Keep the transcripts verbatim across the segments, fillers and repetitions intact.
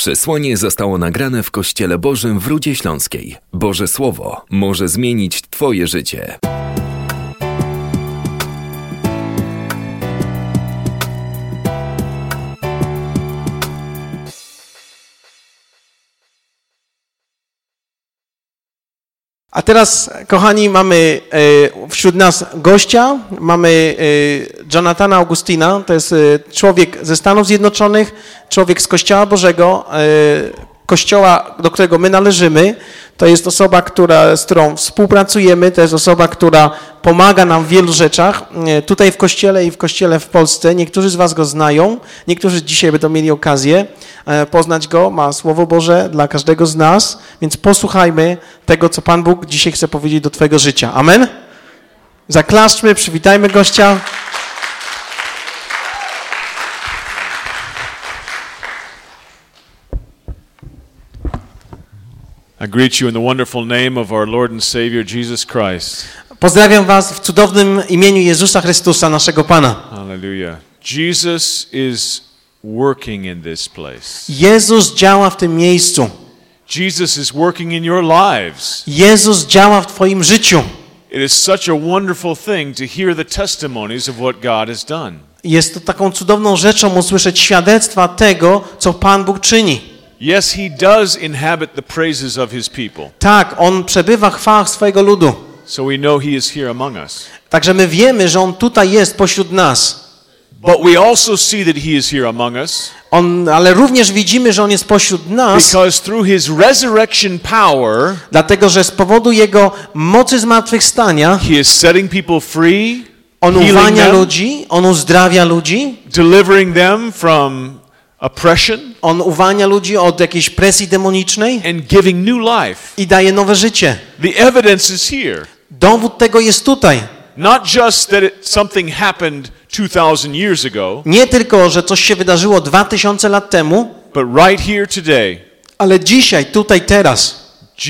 Przesłanie zostało nagrane w Kościele Bożym w Rudzie Śląskiej. Boże Słowo może zmienić Twoje życie. A teraz, kochani, mamy e, wśród nas gościa, mamy e, Jonathana Augustina, to jest e, człowiek ze Stanów Zjednoczonych, człowiek z Kościoła Bożego, e, Kościoła, do którego my należymy. To jest osoba, która, z którą współpracujemy, to jest osoba, która pomaga nam w wielu rzeczach, e, tutaj w Kościele i w Kościele w Polsce. Niektórzy z was go znają, niektórzy dzisiaj będą mieli okazję e, poznać go, ma Słowo Boże dla każdego z nas, więc posłuchajmy tego, co Pan Bóg dzisiaj chce powiedzieć do twojego życia. Amen? Zaklaszczmy, przywitajmy gościa. I greet you in the wonderful name of our Lord and Savior Jesus Christ. Pozdrawiam was w cudownym imieniu Jezusa Chrystusa, naszego Pana. Hallelujah. Jesus is working in this place. Jezus działa w tym miejscu. Jesus is working in your lives. Jezus działa w twoim życiu. It is such a wonderful thing to hear the testimonies of what God has done. Jest to taką cudowną rzeczą usłyszeć świadectwa tego, co Pan Bóg czyni. Yes, he does inhabit the praises of his people. Tak, On przebywa w chwałach swojego ludu. So we know he is here among us. Także my wiemy, że On tutaj jest pośród nas. But we also see that he is here among us. On, ale również widzimy, że On jest pośród nas, Because through his resurrection power, dlatego że z powodu Jego mocy zmartwychwstania he is setting people free, On healing uwalnia them, ludzi, On uzdrawia ludzi, delivering them from oppression, On uwalnia ludzi od jakiejś presji demonicznej and giving new life. i daje nowe życie. The evidence is here. Dowód tego jest tutaj. Not just that it, something happened two thousand years ago, Nie tylko, że coś się wydarzyło dwa tysiące lat temu, but right here today, ale dzisiaj, tutaj, teraz.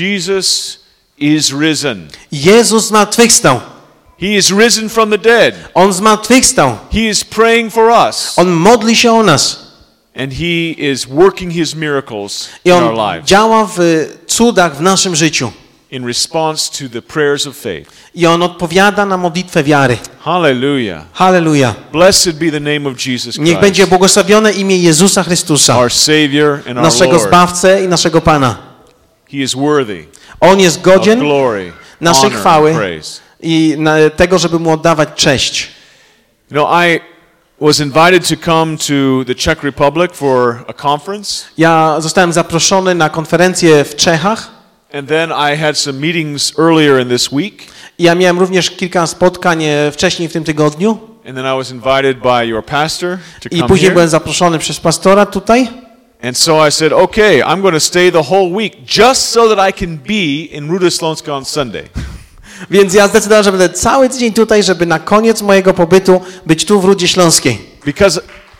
Jesus is risen. Jezus zmartwychwstał. He is risen from the dead. On zmartwychwstał. He is praying for us. On modli się o nas. And he is working his miracles I in On our lives działa w cudach w naszym życiu. in response to the prayers of faith. I On odpowiada na modlitwę wiary. Hallelujah. Halleluja. Blessed be the name of Jesus Niech będzie Christ, błogosławione imię Jezusa Chrystusa, our Savior and our naszego Lord. Zbawcę i naszego Pana. He is worthy On jest of godzien glory, naszej honor, and chwały praise. i na tego, żeby Mu oddawać cześć. You know, I was invited to come to the Czech Republic for a conference, Ja zostałem zaproszony na konferencję w Czechach. and then I had some meetings earlier in this week, I ja miałem również kilka spotkań e, wcześniej w tym tygodniu. and then I was invited by your pastor to I come później here. byłem zaproszony przez pastora tutaj. And so I said, okay, I'm going to stay the whole week just so that I can be in Ruda Śląska on Sunday. Więc ja zdecydowałem, że będę cały tydzień tutaj, żeby na koniec mojego pobytu być tu w Rudzie Śląskiej. Because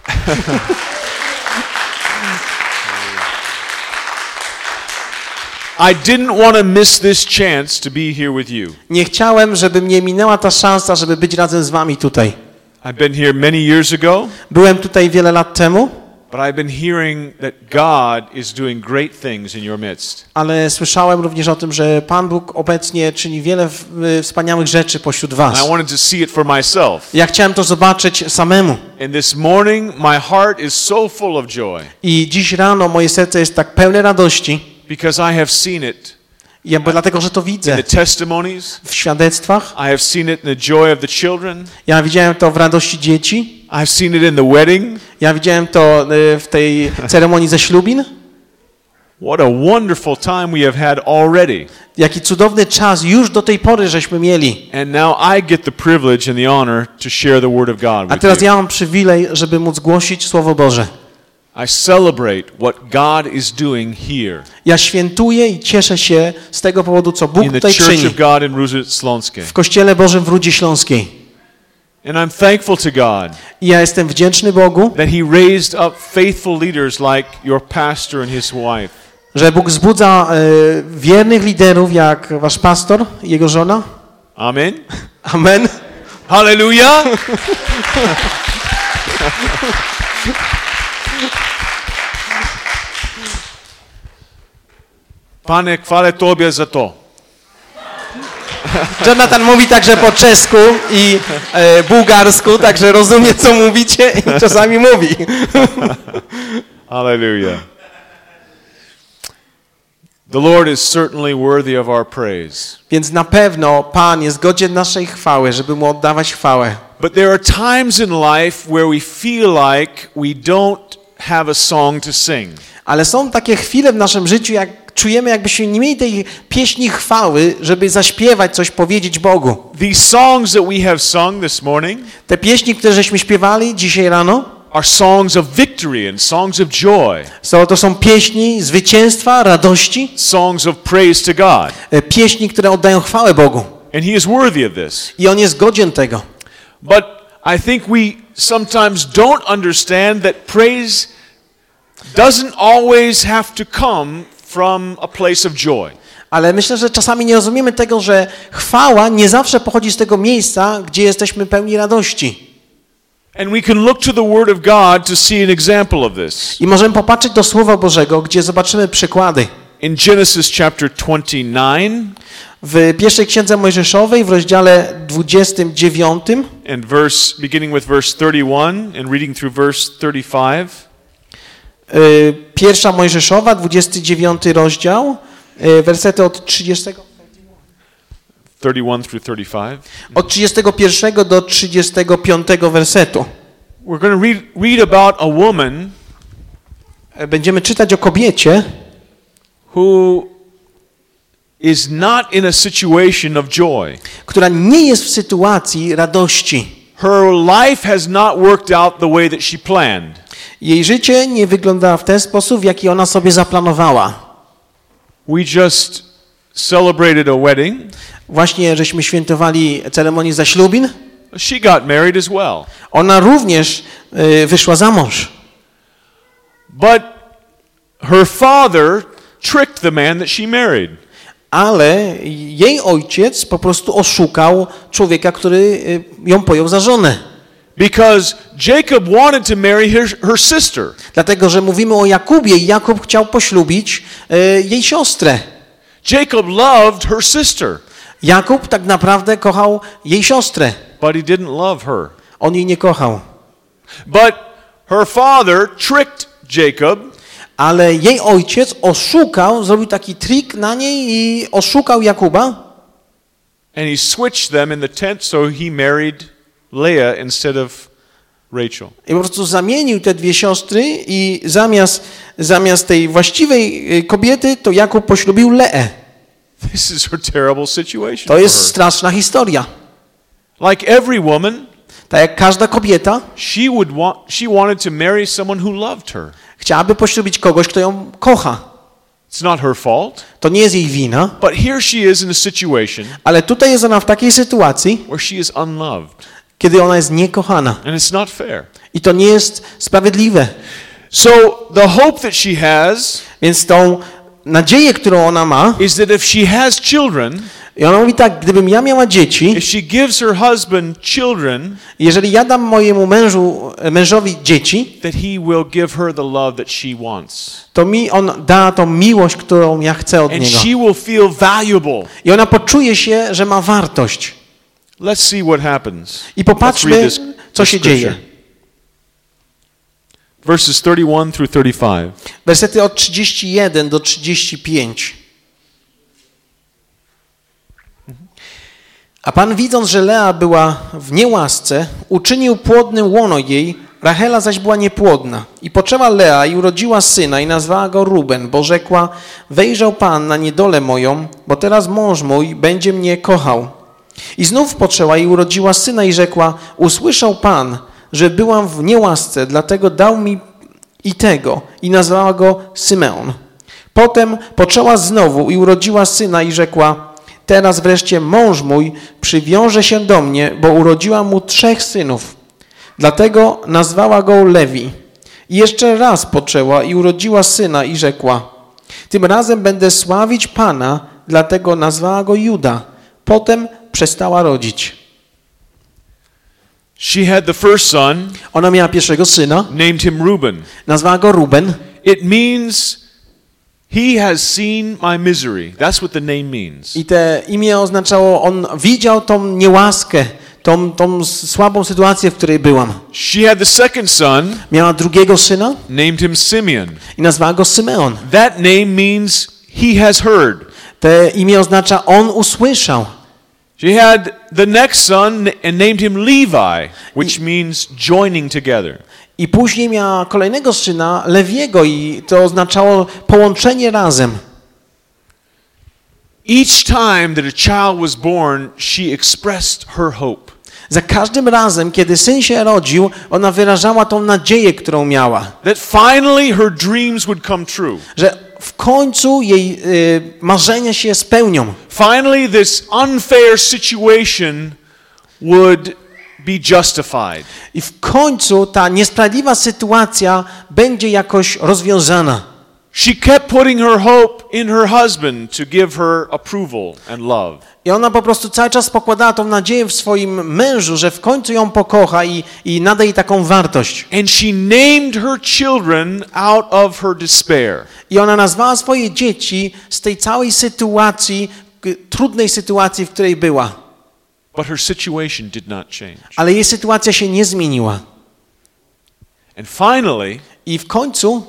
I didn't want to miss this chance to be here with you. Nie chciałem, żeby mnie minęła ta szansa, żeby być razem z wami tutaj. I've been here many years ago, Byłem tutaj wiele lat temu, but I've been hearing that God is doing great things in your midst. ale słyszałem również o tym, że Pan Bóg obecnie czyni wiele w- y, wspaniałych rzeczy pośród And I was. wanted to see it for myself. Ja chciałem to zobaczyć samemu. And this morning, my heart is so full of joy I dziś rano moje serce jest tak pełne radości, because I have seen it ja, bo dlatego, że to in widzę the testimonies. w świadectwach. I have seen it in the joy of the children. Ja widziałem to w radości dzieci. I've seen it in the wedding. Ja widziałem to y, w tej ceremonii ze ślubin. What a wonderful time we have had already. Jaki cudowny czas już do tej pory żeśmy mieli. And now I get the privilege and the honor to share the word of God A with teraz you. ja mam przywilej, żeby móc głosić Słowo Boże. I celebrate what God is doing here Ja świętuję i cieszę się z tego powodu, co Bóg in the tutaj Church czyni of God in Ruda Śląskiej. w Kościele Bożym w Rudzie Śląskiej. And I'm thankful to God I ja jestem wdzięczny Bogu, that He raised up faithful leaders like your pastor and his wife. że Bóg wzbudza e, wiernych liderów jak wasz pastor i jego żona. Amen. Amen. Hallelujah. Pane, chwalę Tobie za to. Jonathan mówi także po czesku i e, bułgarsku, także rozumie, co mówicie i czasami mówi. Hallelujah. The Lord is certainly worthy of our praise. Więc na pewno Pan jest godzien naszej chwały, żeby Mu oddawać chwałę. But there are times in life where we feel like we don't have a song to sing. Ale są takie chwile w naszym życiu, jak czujemy, jakbyśmy nie mieli tej pieśni chwały, żeby zaśpiewać coś, powiedzieć Bogu. These songs that we have sung this morning Te pieśni, które żeśmy śpiewali dzisiaj rano, are songs of victory and songs of joy, są, to są pieśni zwycięstwa, radości, songs of praise to God. e, pieśni, które oddają chwałę Bogu. And He is worthy of this. I On jest godzien tego. But I think we sometimes don't understand that praise doesn't always have to come from a place of joy. Ale myślę, że czasami nie rozumiemy tego, że chwała nie zawsze pochodzi z tego miejsca, gdzie jesteśmy pełni radości. And we can look to the Word of God to see an example of this. I możemy popatrzeć do Słowa Bożego, gdzie zobaczymy przykłady. In Genesis chapter twenty-nine W pierwszej księdze Mojżeszowej w rozdziale dwudziestym dziewiątym and verse beginning with verse thirty-one and reading through verse thirty-five. y, pierwsza Mojżeszowa, dwudziesty dziewiąty rozdział, y, wersety od trzydziestego thirty-one through thirty-five. od trzydziestego pierwszego do trzydziestego piątego wersetu. We're going to read, read about a woman E, Będziemy czytać o kobiecie, who is not in a situation of joy. która nie jest w sytuacji radości. Her life has not worked out the way that she planned. Jej życie nie wygląda w ten sposób, w jaki ona sobie zaplanowała. We just celebrated a wedding. Właśnie żeśmy świętowali ceremonię zaślubin. She got married as well. Ona również y, wyszła za mąż. But her father tricked the man that she married. Ale jej ojciec po prostu oszukał człowieka, który y, ją pojął za żonę. Because Jacob wanted to marry her, her sister. Dlatego, że mówimy o Jakubie i Jakub chciał poślubić y, jej siostrę. Jacob loved her sister, Jakub tak naprawdę kochał jej siostrę. but he didn't love her. On jej nie kochał. But her father tricked Jacob, Ale jej ojciec oszukał, zrobił taki trik na niej i oszukał Jakuba. and he switched them in the tent, so he married Leah instead of Rachel. I po prostu zamienił te dwie siostry i zamiast, zamiast tej właściwej y, kobiety, to Jakub poślubił Leę. This is a terrible situation To for jest her. straszna historia. Like every woman, Tak jak każda kobieta she would want she wanted to marry someone who loved her. chciałaby poślubić kogoś, kto ją kocha. It's not her fault, To nie jest jej wina, but here she is in a situation ale tutaj jest ona w takiej sytuacji, where she is unloved, kiedy ona jest niekochana. and it's not fair. I to nie jest sprawiedliwe. So the hope that she has Więc tą nadzieję, którą ona ma, is that if she has children, i ona mówi tak, gdybym ja miała dzieci, if she gives her husband children, jeżeli ja dam mojemu mężu, mężowi dzieci, that he will give her the love that she wants. to mi on da tą miłość, którą ja chcę od And niego. she will feel valuable. I ona poczuje się, że ma wartość. Let's see what happens. I Let's popatrzmy, read this, co this się scripture. dzieje. Verses thirty-one through thirty-five. Wersety od trzydzieści jeden do trzydziestu pięciu. A Pan, widząc, że Lea była w niełasce, uczynił płodnym łono jej, Rachela zaś była niepłodna. I poczęła Lea i urodziła syna i nazwała go Ruben, bo rzekła, wejrzał Pan na niedolę moją, bo teraz mąż mój będzie mnie kochał. I znów poczęła i urodziła syna i rzekła, usłyszał Pan, że byłam w niełasce, dlatego dał mi i tego i nazwała go Symeon. Potem poczęła znowu i urodziła syna i rzekła, teraz wreszcie mąż mój przywiąże się do mnie, bo urodziła mu trzech synów. Dlatego nazwała go Lewi. I jeszcze raz poczęła i urodziła syna i rzekła, tym razem będę sławić Pana, dlatego nazwała go Juda. Potem przestała rodzić. She had the first son, Ona miała pierwszego syna, named him Reuben. nazwała go Ruben. It means He has seen my misery. That's what the name means. I te imię oznaczało, on widział tą niełaskę, tą, tą słabą sytuację, w której byłam. She had the second son. Miała drugiego syna Named him Simeon. i nazwała go Symeon. That name means he has heard. Te imię oznacza, on usłyszał. She had the next son and named him Levi, which means joining together. I później miała kolejnego syna, Lewiego, i to oznaczało połączenie razem. Each time that a child was born, she expressed her hope. Za każdym razem, kiedy syn się rodził, ona wyrażała tą nadzieję, którą miała. That finally her dreams would come true. Że w końcu jej y, marzenia się spełnią. Finally this unfair situation would be justified. I w końcu ta niesprawiedliwa sytuacja będzie jakoś rozwiązana. She kept putting her hope in her husband to give her approval and love. I ona po prostu cały czas pokładała tą nadzieję w swoim mężu, że w końcu ją pokocha i, i nada jej taką wartość. And she named her children out of her despair. I ona nazwała swoje dzieci z tej całej sytuacji, trudnej sytuacji, w której była. But her situation did not change. Ale jej sytuacja się nie zmieniła. And finally, I w końcu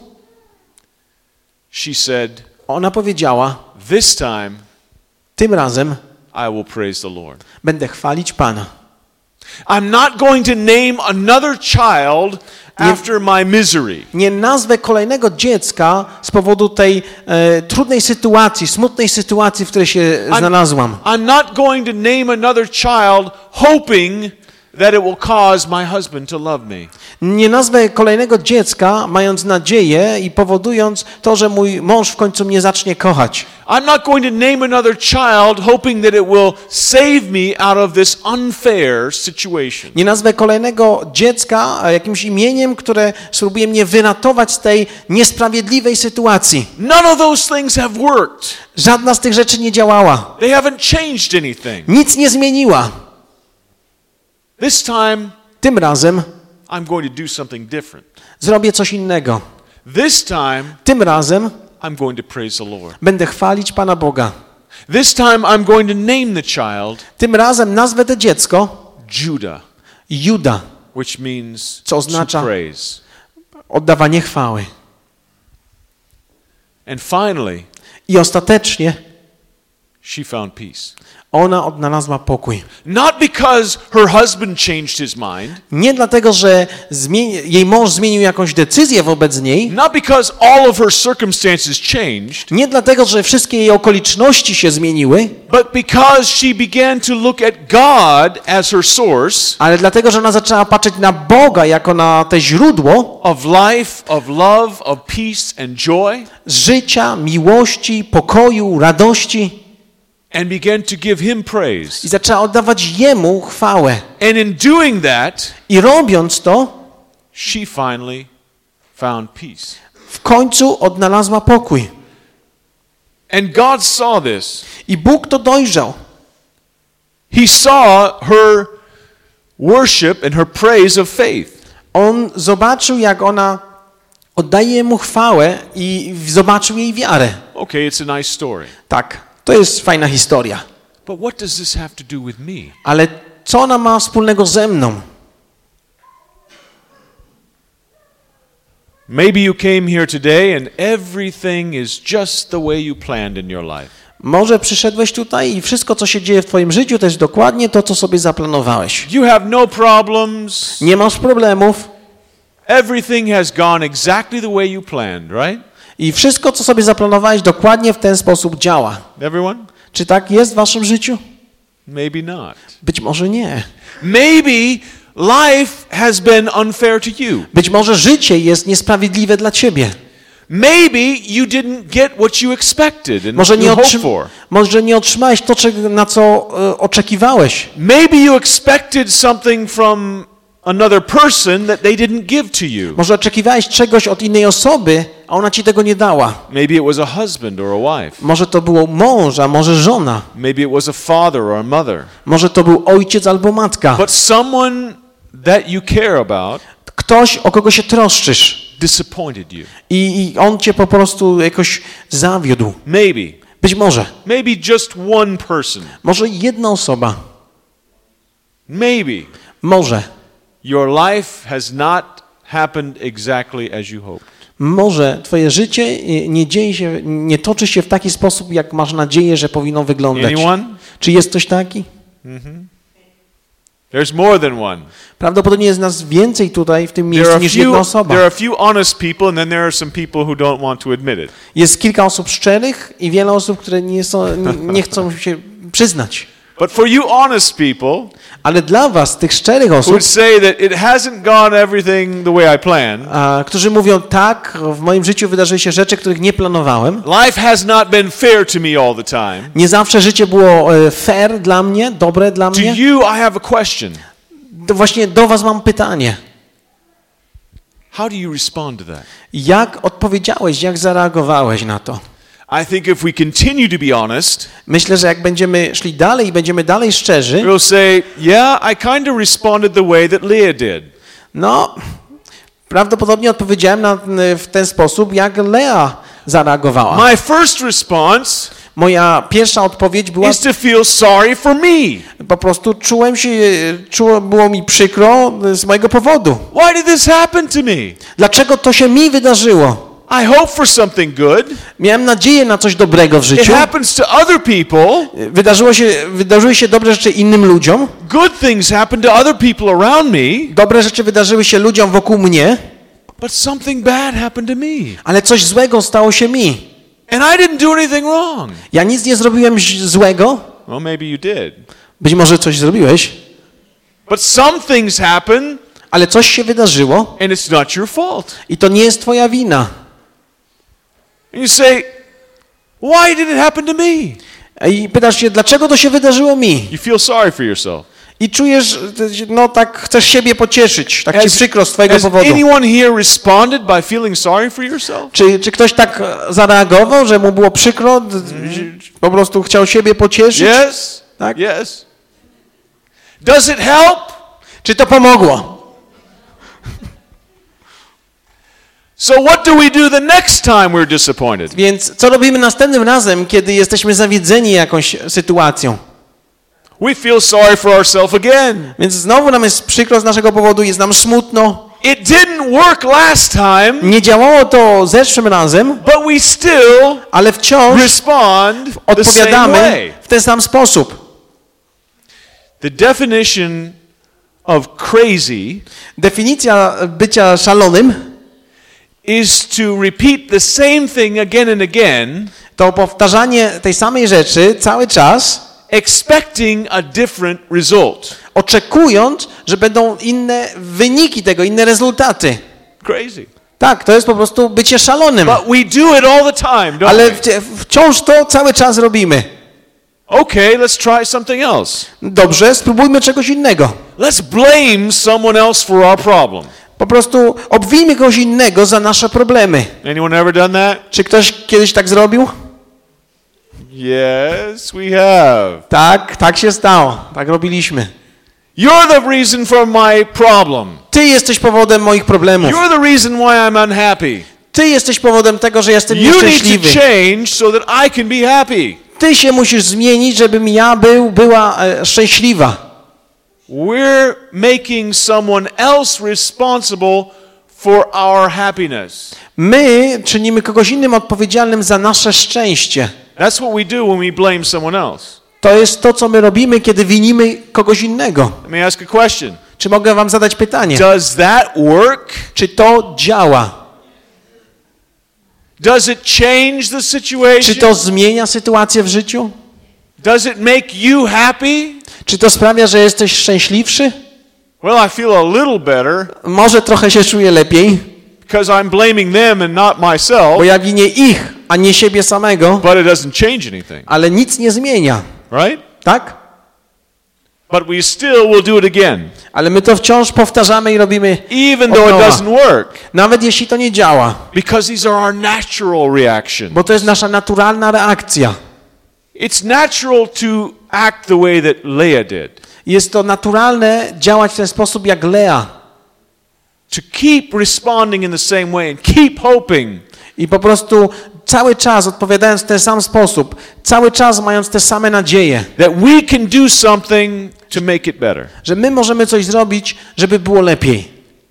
she said, ona powiedziała, this time tym razem I will praise the Lord. będę chwalić Pana. I'm not going to name another child after my misery. Nie nazwę kolejnego dziecka z powodu tej e, trudnej sytuacji, smutnej sytuacji, w której się znalazłam. I'm not going to name another child hoping that it will cause my husband to love me. Nie nazwę kolejnego dziecka, mając nadzieję i powodując to, że mój mąż w końcu mnie zacznie kochać. I'm not going to name another child hoping that it will save me out of this unfair situation. Nie nazwę kolejnego dziecka jakimś imieniem, które spróbuje mnie wyratować z tej niesprawiedliwej sytuacji. None of those things have worked. Żadna z tych rzeczy nie działała. They haven't changed anything. Nic nie zmieniła. This time, Tym razem I'm going to do something different. zrobię coś innego. This time, Tym razem I'm going to praise the Lord. będę chwalić Pana Boga. This time, I'm going to name the child Tym razem nazwę to dziecko Judah, Juda, which means co to oznacza praise. oddawanie chwały. And finally, I ostatecznie she found peace. ona odnalazła pokój. Not because her husband changed his mind, Nie dlatego, że zmieni- jej mąż zmienił jakąś decyzję wobec niej, not because all of her circumstances changed, nie dlatego, że wszystkie jej okoliczności się zmieniły, but because she began to look at God as her source ale dlatego, że ona zaczęła patrzeć na Boga jako na te źródło of life, of love, of peace and joy, życia, miłości, pokoju, radości and began to give him praise. i zaczęła oddawać Jemu chwałę. And in doing that, I robiąc to, she finally found peace. w końcu odnalazła pokój. And God saw this. I Bóg to dojrzał. He saw her worship and her praise of faith. On zobaczył, jak ona oddaje Mu chwałę i zobaczył jej wiarę. Okay, it's a nice story. Tak, to jest fajna historia. But what does this have to do with me? Ale co ona ma wspólnego ze mną? Maybe you came here today and everything is just the way you planned in your life. Może przyszedłeś tutaj i wszystko, co się dzieje w twoim życiu, to jest dokładnie to, co sobie zaplanowałeś. You have no problems. Nie masz problemów Everything has gone exactly the way you planned, right? i wszystko, co sobie zaplanowałeś, dokładnie w ten sposób działa. Everyone? Czy tak jest w waszym życiu? Maybe not. Być może nie. Maybe life has been unfair to you. Być może życie jest niesprawiedliwe dla ciebie. Maybe you didn't get what you expected and Może what nie, you hoped otrzym- for. może nie otrzymałeś to, czego- na co e, oczekiwałeś. Maybe you expected something from another person that they didn't give to you. Może oczekiwałeś czegoś od innej osoby, a ona ci tego nie dała. Maybe it was a husband or a wife. Może to było mąż, a może żona. Maybe it was a father or a mother. Może to był ojciec albo matka. But someone that you care about Ktoś, o kogo się troszczysz, disappointed you. I, I on cię po prostu jakoś zawiódł. Maybe. Być może. Maybe just one person. Może jedna osoba. Maybe. Może. Your life has not happened exactly as you hoped. Może twoje życie nie dzieje się, nie toczy się w taki sposób, jak masz nadzieję, że powinno wyglądać. Anyone? Czy jest ktoś taki? Mm-hmm. There's more than one. Prawdopodobnie jest nas więcej tutaj w tym There miejscu are, niż few, jedna osoba. there are a few honest people and then there are some people who don't want to admit it. Jest kilka osób szczerych i wiele osób, które nie, są, nie chcą się przyznać. But for you honest people, ale dla was, tych szczerych who osób, would say that it hasn't gone everything the way I planned, a, którzy mówią, tak, w moim życiu wydarzyły się rzeczy, których nie planowałem. life has not been fair to me all the time. Nie zawsze życie było e, fair dla mnie, dobre dla To mnie. you, I have a question. To właśnie do was mam pytanie. How do you respond to that? Jak odpowiedziałeś, jak zareagowałeś na to? I think if we continue to be honest, Myślę, że jak będziemy szli dalej i będziemy dalej szczerzy, we'll say, yeah, I kind of responded the way that Leah did. no, prawdopodobnie odpowiedziałem na, w ten sposób, jak Lea zareagowała. My first response Moja pierwsza odpowiedź była, is to feel sorry for me. po prostu czułem się, czuło, było mi przykro z mojego powodu. Why did this happen to me? Dlaczego to się mi wydarzyło? I hope for something good. Miałem nadzieję na coś dobrego w It życiu. happens to other people. Wydarzyło się, wydarzyły się dobre rzeczy innym ludziom. Good things happen to other people around me. Dobre rzeczy wydarzyły się ludziom wokół mnie, But something bad happened to me. ale coś złego stało się mi. And I didn't do anything wrong. Ja nic nie zrobiłem ź- złego. Well, maybe you did. Być może coś zrobiłeś, But some things happen ale coś się wydarzyło and it's not your fault. i to nie jest twoja wina. And you say, why did it happen to me? I pytasz się, dlaczego to się wydarzyło mi? You feel sorry for yourself. I czujesz, no tak chcesz siebie pocieszyć, tak ci Has, przykro z twojego has powodu. anyone here responded by feeling sorry for yourself? Czy, czy ktoś tak zareagował, że mu było przykro, d- po prostu chciał siebie pocieszyć? Yes. Tak? Yes. Does it help? Czy to pomogło? So what do we do the next time we're disappointed? Więc co robimy następnym razem, kiedy jesteśmy zawiedzeni jakąś sytuacją? We feel sorry for ourselves again. Więc znowu nam jest przykro z naszego powodu, jest nam smutno. It didn't work last time, Nie działało to zeszłym razem, but we still ale wciąż respond the same odpowiadamy way. w ten sam sposób. The definition of crazy Definicja bycia szalonym is to repeat the same thing again and again, to powtarzanie tej samej rzeczy cały czas, expecting a different result. oczekując, że będą inne wyniki tego, inne rezultaty. Crazy. Tak, to jest po prostu bycie szalonym. But we do it all the time, don't Ale we? wci- wciąż to cały czas robimy. Okay, let's try something else. Dobrze, spróbujmy czegoś innego. Let's blame someone else for our problem. Po prostu obwijmy kogoś innego za nasze problemy. Anyone ever done that? Czy ktoś kiedyś tak zrobił? Yes, we have. Tak, tak się stało. Tak robiliśmy. You're the reason for my problem. Ty jesteś powodem moich problemów. You're the reason why I'm unhappy. Ty jesteś powodem tego, że jestem You need to nieszczęśliwy. change so that I can be happy. Ty się musisz zmienić, żebym ja był, była e, szczęśliwa. We're making someone else responsible for our happiness. My czynimy kogoś innym odpowiedzialnym za nasze szczęście. That's what we do when we blame someone else. To jest to, co my robimy, kiedy winimy kogoś innego. Let me ask a question. Czy mogę wam zadać pytanie? Does that work? Czy to działa? Does it change the situation? Czy to zmienia sytuację w życiu? Does it make you happy? Czy to sprawia, że jesteś szczęśliwszy? Well, I feel a little better Może trochę się czuję lepiej, because I'm blaming them and not myself, bo ja winię ich, a nie siebie samego, but it doesn't change anything, ale nic nie zmienia, right? tak? But we still will do it again, Ale my to wciąż powtarzamy i robimy even od though it nowa. doesn't work, Nawet jeśli to nie działa, because these are our natural reactions. bo to jest nasza naturalna reakcja. It's natural to act the way that Leah did. Jest to naturalne działać w ten sposób jak Lea. to keep responding in the same way and keep hoping. I po prostu cały czas odpowiadając w ten sam sposób, cały czas mając te same nadzieje, That we can do something to make it better. że my możemy coś zrobić, żeby było lepiej.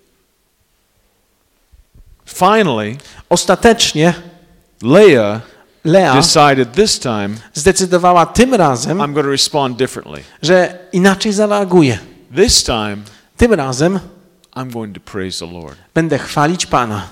Finally, Ostatecznie Leah Lea decided this time zdecydowała tym razem, I'm going to respond differently. że inaczej zareaguje. This time Tym razem I'm going to praise the Lord. będę chwalić Pana.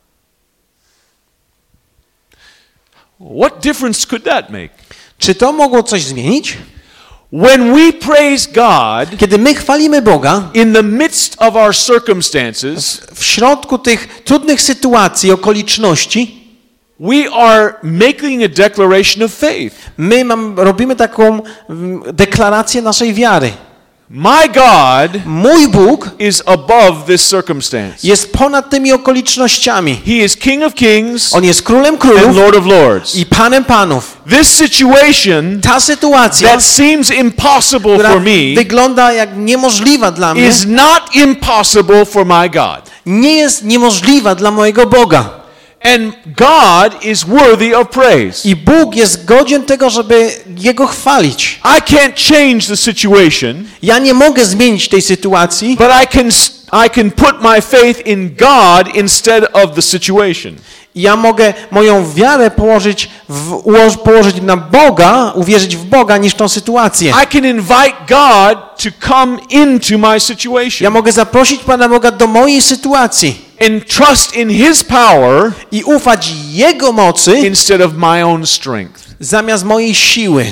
What difference could that make? Czy to mogło coś zmienić? When we praise God Kiedy my chwalimy Boga in the midst of our circumstances, w środku tych trudnych sytuacji, okoliczności, we are making a declaration of faith. my mam, robimy taką mm, deklarację naszej wiary. My God Mój Bóg is above this circumstance. jest ponad tymi okolicznościami. He is King of Kings On jest Królem and Królów Lord of Lords. i Panem Panów. This situation Ta sytuacja, that seems impossible która for me wygląda jak niemożliwa dla mnie, is not impossible for my God. nie jest niemożliwa dla mojego Boga. And God is worthy of praise. I Bóg jest godzien tego, żeby Jego chwalić. I can't change the situation, Ja nie mogę zmienić tej sytuacji, but I can I can put my faith in God instead of the situation. ja mogę moją wiarę położyć, w, ułoż, położyć na Boga, uwierzyć w Boga, niż tą sytuację. I can invite God to come into my Ja situation mogę zaprosić Pana Boga do mojej sytuacji and trust in His power i ufać Jego mocy instead of my own strength. zamiast mojej siły.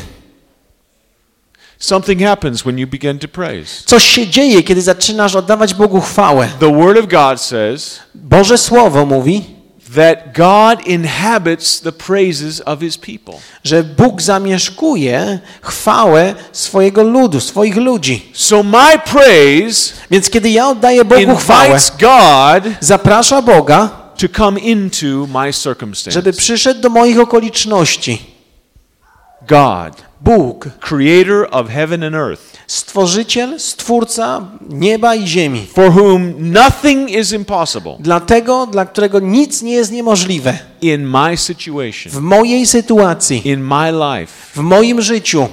Something happens when you begin to praise. Coś się dzieje, kiedy zaczynasz oddawać Bogu chwałę. The Word of God says Boże Słowo mówi, that God inhabits the praises of His people. że Bóg zamieszkuje chwałę swojego ludu, swoich ludzi. So my praise Więc kiedy ja oddaję Bogu chwałę, invites God zaprasza Boga, to come into my circumstance. żeby przyszedł do moich okoliczności. God, Bóg, creator of heaven and earth, stworzyciel, stwórca nieba i ziemi. for whom nothing is impossible Dlatego, dla którego nic nie jest niemożliwe. in my situation, W mojej sytuacji, in my life, w moim życiu,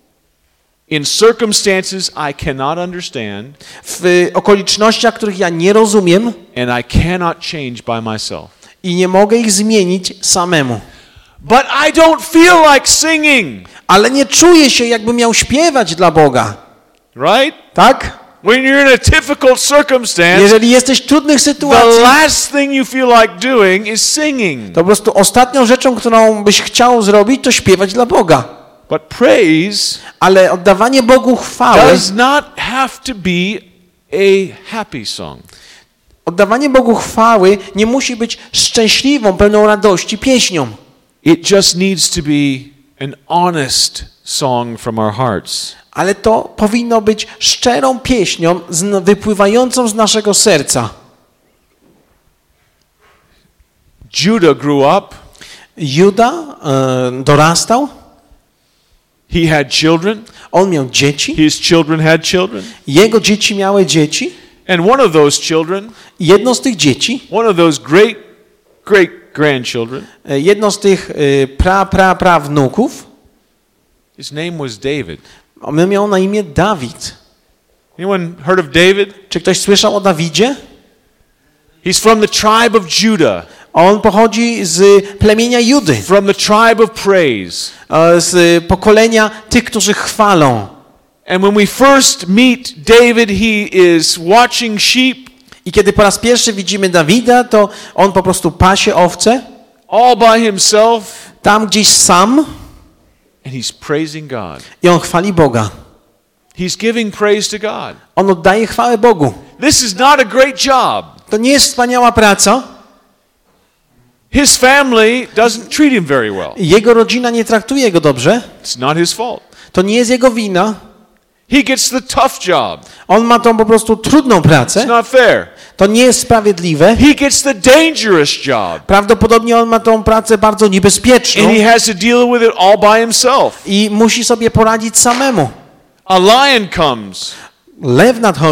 in circumstances I cannot understand w okolicznościach, których ja nie rozumiem and I cannot change by myself. i nie mogę ich zmienić samemu. But I don't feel like singing, Ale nie czuję się, jakbym miał śpiewać dla Boga. right? Tak? When you're in a difficult circumstance, Jeżeli jesteś w trudnych the sytuacjach, last thing you feel like doing is singing. to po prostu ostatnią rzeczą, którą byś chciał zrobić, to śpiewać dla Boga. But praise Ale oddawanie Bogu chwały, does not have to be a happy song. oddawanie Bogu chwały nie musi być szczęśliwą, pełną radości pieśnią. It just needs to be an honest song from our hearts. Ale to powinno być szczerą pieśnią z, wypływającą z naszego serca. Judah grew up. Juda e, dorastał, He had children. on miał dzieci, His children had children. jego dzieci miały dzieci. And one of those children, Jedno z tych dzieci, one of those great, great grandchildren, e, jedno z tych e, pra, pra, pra wnuków, his name was David. on miał na imię Dawid. Anyone heard of David? Czy ktoś słyszał o Dawidzie? He's from the tribe of Judah, On pochodzi z plemienia Judy, from the tribe of praise. e, z pokolenia tych, którzy chwalą. And when we first meet David, he is watching sheep I kiedy po raz pierwszy widzimy Dawida, to on po prostu pasie owce, all by himself, tam gdzieś sam, and he's praising God. i on chwali Boga. He's giving praise to God. On oddaje chwałę Bogu. This is not a great job. To nie jest wspaniała praca. His family doesn't treat him very well. Jego rodzina nie traktuje go dobrze. It's not his fault. To nie jest jego wina. He gets the tough job. On ma tą po prostu trudną It's pracę. not fair. To nie jest sprawiedliwe. He gets the dangerous job. Prawdopodobnie on ma tą pracę bardzo niebezpieczną And he has to deal with it all by himself. i musi sobie poradzić samemu. A lion comes Lew nadchodzi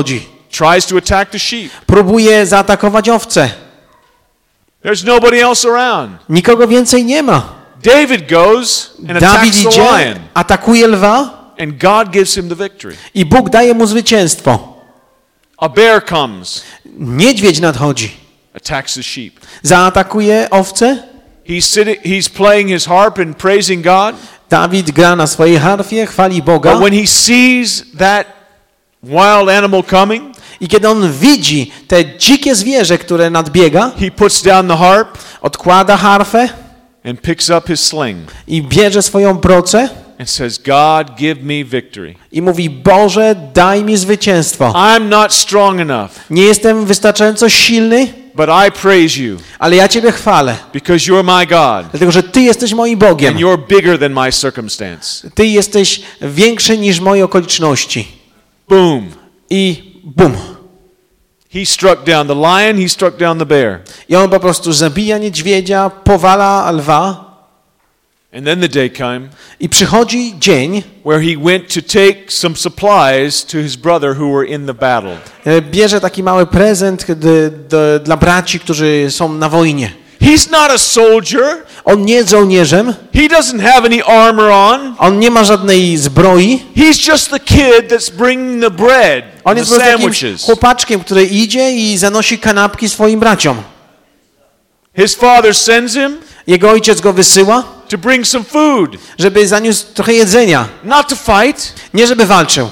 tries to attack the sheep. Próbuje zaatakować owce. There's nobody else around. Nikogo więcej nie ma. David goes and Dawid attacks the idzie, lion, atakuje lwa and God gives him the victory. i Bóg daje mu zwycięstwo. A bear comes, Niedźwiedź nadchodzi, attacks the sheep. zaatakuje owce. He's sitting, he's playing his harp and praising God. Dawid gra na swojej harfie, chwali Boga. But when he sees that wild animal coming, I kiedy on widzi te dzikie zwierzę, które nadbiega, he puts down the harp odkłada harfę and picks up his sling i bierze swoją procę and says, God, give me victory. i mówi: Boże, daj mi zwycięstwo. I'm not strong enough, Nie jestem wystarczająco silny, but I praise you ale ja Ciebie chwalę, because you're my God dlatego że Ty jesteś moim Bogiem. and you're bigger than my circumstance. Ty jesteś większy niż moje okoliczności. Boom. I bum. He struck down the lion, he struck down the bear. I on po prostu zabija niedźwiedzia, powala lwa. And then the day came I przychodzi dzień, where he went to take some supplies to his brother who were in the battle. e, bierze taki mały prezent d, d, dla braci, którzy są na wojnie. He's not a soldier. On nie jest żołnierzem, He doesn't have any armor on. on nie ma żadnej zbroi. He's just the kid that's bringing the bread, On the jest po prostu jakimś sandwiches. chłopaczkiem, który idzie i zanosi kanapki swoim braciom. His father sends him Jego ojciec go wysyła, to bring some food, żeby zaniósł trochę jedzenia, not to fight. nie żeby walczył.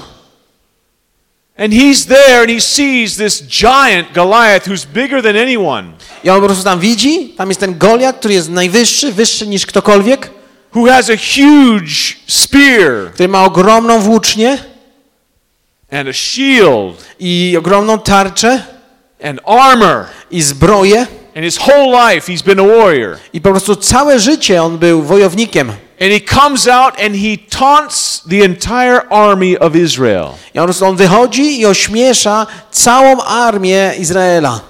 And he's there and he sees this giant Goliath who's bigger than anyone, I on po prostu tam widzi, tam jest ten Goliat, który jest najwyższy, wyższy niż ktokolwiek, who has a huge spear który ma ogromną włócznię and a shield i ogromną tarczę and armor. i zbroję. And his whole life he's been a warrior. I po prostu całe życie on był wojownikiem. And he comes out and he taunts the entire army of Israel. I po prostu on wychodzi i ośmiesza całą armię Izraela.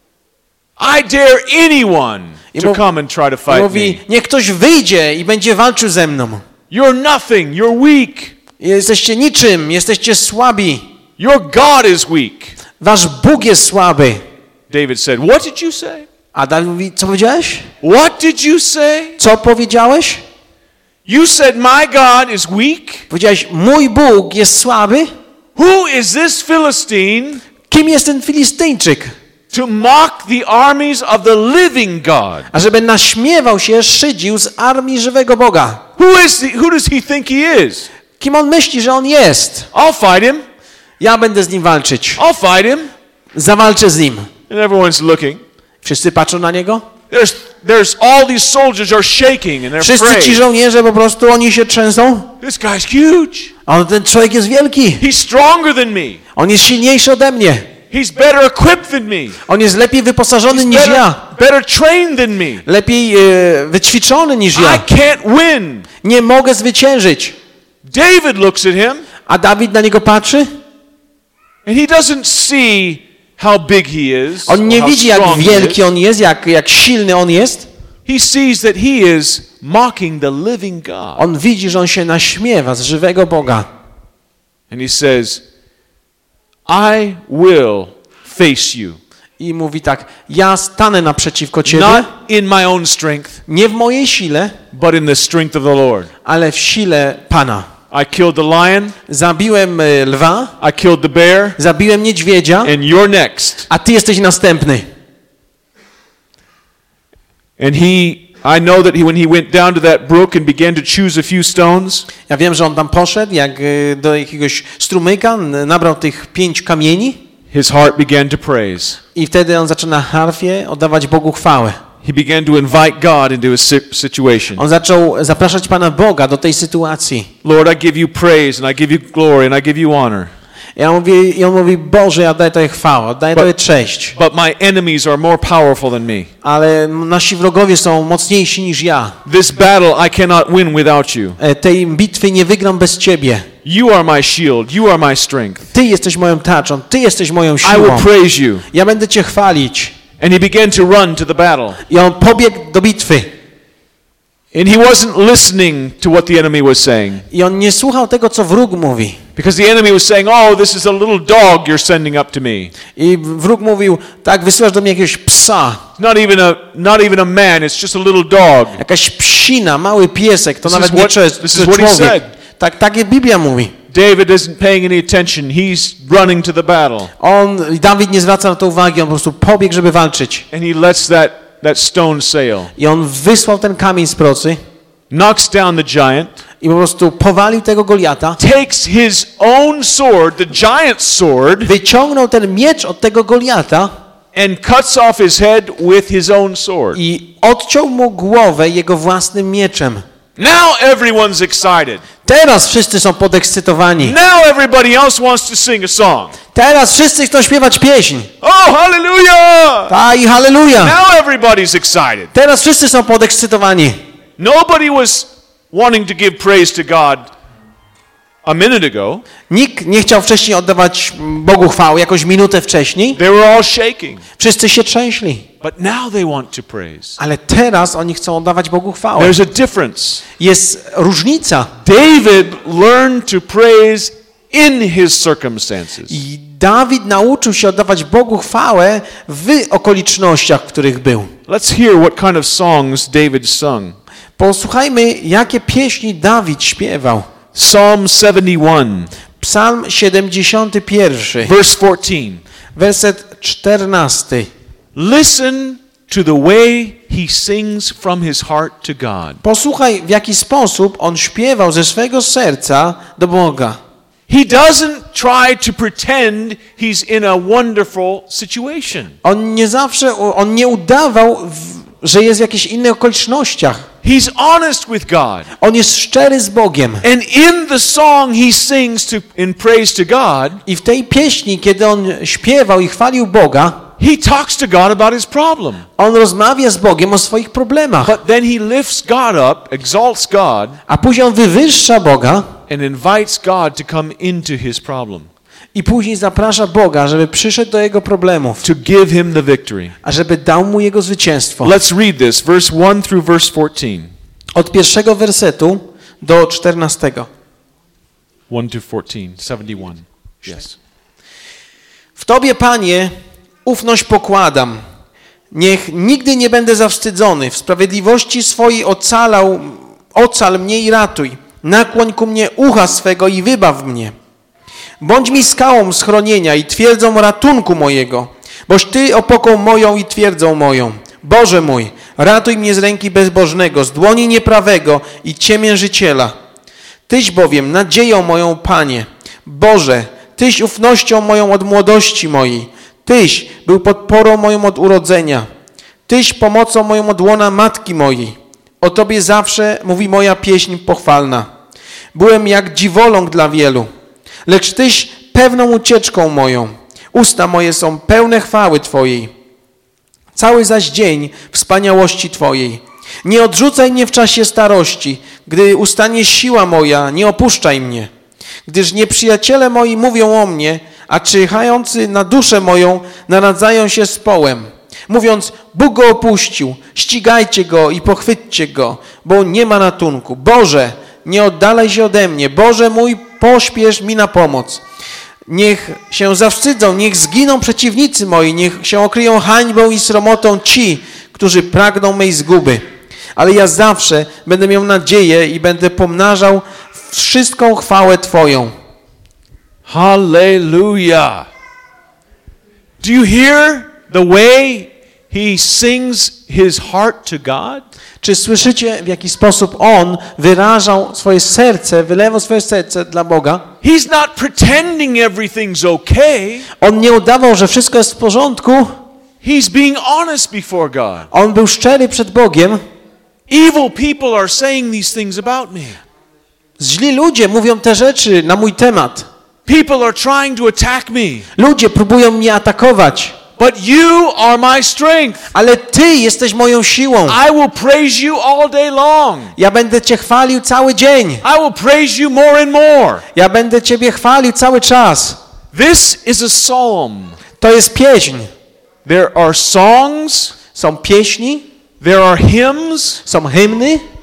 I dare anyone I to mów- come and try to I fight mówi: me. niech ktoś wyjdzie i będzie walczył ze mną. You're nothing. You're weak. Jesteście niczym, jesteście słabi. Your God is weak. Wasz Bóg jest słaby. David said, what did you say? A Dawid mówi: co powiedziałeś? What did you say? Co powiedziałeś? You said my God is weak? Powiedziałeś: mój Bóg jest słaby? Who is this Philistine Kim jest ten Filistyńczyk? to mock the armies of the living God? A żeby naśmiewał się, szydził z armii żywego Boga. Who is he, who does he think he is? Kim on myśli, że on jest? I'll fight him. Ja będę z nim walczyć. I'll fight him. Zawalczę z nim. And everyone's looking. Wszyscy patrzą na niego. There's, there's all these soldiers are shaking and they're Wszyscy ci afraid. żołnierze po prostu, oni się trzęsą. This guy's huge. A on, ten człowiek jest wielki. He's stronger than me. On jest silniejszy ode mnie. He's better equipped than me. On jest lepiej wyposażony He's niż better, ja. better trained than me. Lepiej e, wyćwiczony niż I ja. can't win. Nie mogę zwyciężyć. David looks at him A Dawid na niego patrzy. and he doesn't see how big he is. On or nie how widzi, jak strong he wielki is. on jest, jak, jak silny on jest. He sees that he is mocking the living God. On widzi, że on się naśmiewa z żywego Boga. And he says, I will face you. I mówi tak: ja stanę naprzeciwko ciebie, Not in my own strength, nie w mojej sile, but in the strength of the Lord. ale w sile Pana. I killed the lion, Zabiłem e, lwa, I killed the bear, zabiłem niedźwiedzia, and you're next. a ty jesteś następny. And he, I know that he, when he went down to that brook and began to choose a few stones, Ja wiem, że on tam poszedł, jak e, do jakiegoś strumyka, n- nabrał tych pięć kamieni his heart began to praise. i wtedy on zaczyna na harfie oddawać Bogu chwałę. He began to invite God into his si- situation. On zaczął zapraszać Pana Boga do tej sytuacji. Lord, I give you praise and I give you glory and I give you honor. Ja mówię, I on mówi: Boże, ja daję Tobie chwałę, daję But- Tobie cześć, But my enemies are more powerful than me. ale nasi wrogowie są mocniejsi niż ja. This battle I cannot win without you. E, Tej bitwy nie wygram bez Ciebie. You are my shield. You are my strength. Ty jesteś moją tarczą, Ty jesteś moją I siłą. will praise you. Ja będę Cię chwalić. And he began to run to the battle. I on pobiegł do bitwy. And he wasn't listening to what the enemy was saying. I on nie słuchał tego, co wróg mówi. Because the enemy was saying, "Oh, this is a little dog you're sending up to me." I wróg mówił, tak, wysyłasz do mnie jakiegoś psa. Not even a not even a man, it's just a little dog. Jakaś psina, mały piesek, to This nawet is nie what- człowiek. this is what he said. Tak, tak Biblia mówi. David isn't paying any attention. He's running to the battle. On, Dawid nie zwraca na to uwagi, on po prostu pobiegł, żeby walczyć. And he lets that that stone sail. I on wysłał ten kamień z procy Knocks down the giant. i po prostu powalił tego Goliata. Takes his own sword, the giant's sword, Wyciągnął ten miecz od tego Goliata and cuts off his head with his own sword. i odciął mu głowę jego własnym mieczem. Now everyone's excited. Teraz wszyscy są podekscytowani. Now everybody else wants to sing a song. Teraz wszyscy chcą śpiewać pieśń. Oh, hallelujah! Ta i halleluja. Now everybody's excited. Teraz wszyscy są podekscytowani. Nobody was wanting to give praise to God a minute ago. Nikt nie chciał wcześniej oddawać Bogu chwały, jakąś minutę wcześniej. They were all shaking. Wszyscy się trzęśli. But now they want to praise. Ale teraz oni chcą oddawać Bogu chwałę. There's a difference. Jest różnica. David learned to praise in his circumstances. I Dawid nauczył się oddawać Bogu chwałę w okolicznościach, w których był. Let's hear what kind of songs David sung. Posłuchajmy, jakie pieśni Dawid śpiewał. Psalm seventy-one, Psalm siedemdziesiąty pierwszy, verse fourteen. werset czternasty. Listen to the way he sings from his heart to God. Posłuchaj, w jaki sposób on śpiewał ze swego serca do Boga. He doesn't try to pretend he's in a wonderful situation. On nie zawsze, on nie udawał, w- że jest w jakichś innych okolicznościach. He's honest with God. On jest szczery z Bogiem. And in the song he sings to, in praise to God, I w tej pieśni, kiedy on śpiewał i chwalił Boga, he talks to God about his problem. on rozmawia z Bogiem o swoich problemach. But then he lifts God up, exalts God, A później on wywyższa Boga and invites God to come into his problem, i później zaprasza Boga, żeby przyszedł do jego problemów, to give him the victory. a żeby dał mu jego zwycięstwo. Let's read this, verse one through verse fourteen. Od pierwszego wersetu do czternastego. one to fourteen, seventy-one. Yes. W Tobie, Panie, ufność pokładam. Niech nigdy nie będę zawstydzony. W sprawiedliwości swojej ocalał, ocal mnie i ratuj. Nakłoń ku mnie ucha swego i wybaw mnie. Bądź mi skałą schronienia i twierdzą ratunku mojego. Boś Ty opoką moją i twierdzą moją. Boże mój, ratuj mnie z ręki bezbożnego, z dłoni nieprawego i ciemiężyciela. Tyś bowiem nadzieją moją, Panie. Boże, Tyś ufnością moją od młodości mojej. Tyś był podporą moją od urodzenia. Tyś pomocą moją od łona matki mojej. O Tobie zawsze mówi moja pieśń pochwalna. Byłem jak dziwoląg dla wielu, lecz Tyś pewną ucieczką moją. Usta moje są pełne chwały Twojej. Cały zaś dzień wspaniałości Twojej. Nie odrzucaj mnie w czasie starości. Gdy ustanie siła moja, nie opuszczaj mnie. Gdyż nieprzyjaciele moi mówią o mnie, a czyhający na duszę moją naradzają się z połem. Mówiąc, Bóg go opuścił, ścigajcie go i pochwyćcie go, bo nie ma ratunku. Boże, nie oddalaj się ode mnie. Boże mój, pośpiesz mi na pomoc. Niech się zawstydzą, niech zginą przeciwnicy moi, niech się okryją hańbą i sromotą ci, którzy pragną mej zguby. Ale ja zawsze będę miał nadzieję i będę pomnażał wszystką chwałę Twoją. Hallelujah. Do you hear the way he sings his heart to God? Czy słyszycie, w jaki sposób on wyrażał swoje serce, wylewał swoje serce dla Boga? He's not pretending everything's okay. On nie udawał, że wszystko jest w porządku. He's being honest before God. On był szczery przed Bogiem. Evil people are saying these things about me. Źli ludzie mówią te rzeczy na mój temat. People are trying to attack me. Ludzie próbują mnie atakować. But you are my strength. Ale Ty jesteś moją siłą. I will praise you all day long. Ja będę Cię chwalił cały dzień. I will praise you more and more. Ja będę Ciebie chwalił cały czas. This is a psalm. To jest pieśń. There are songs, Są pieśni, there are hymns, są hymny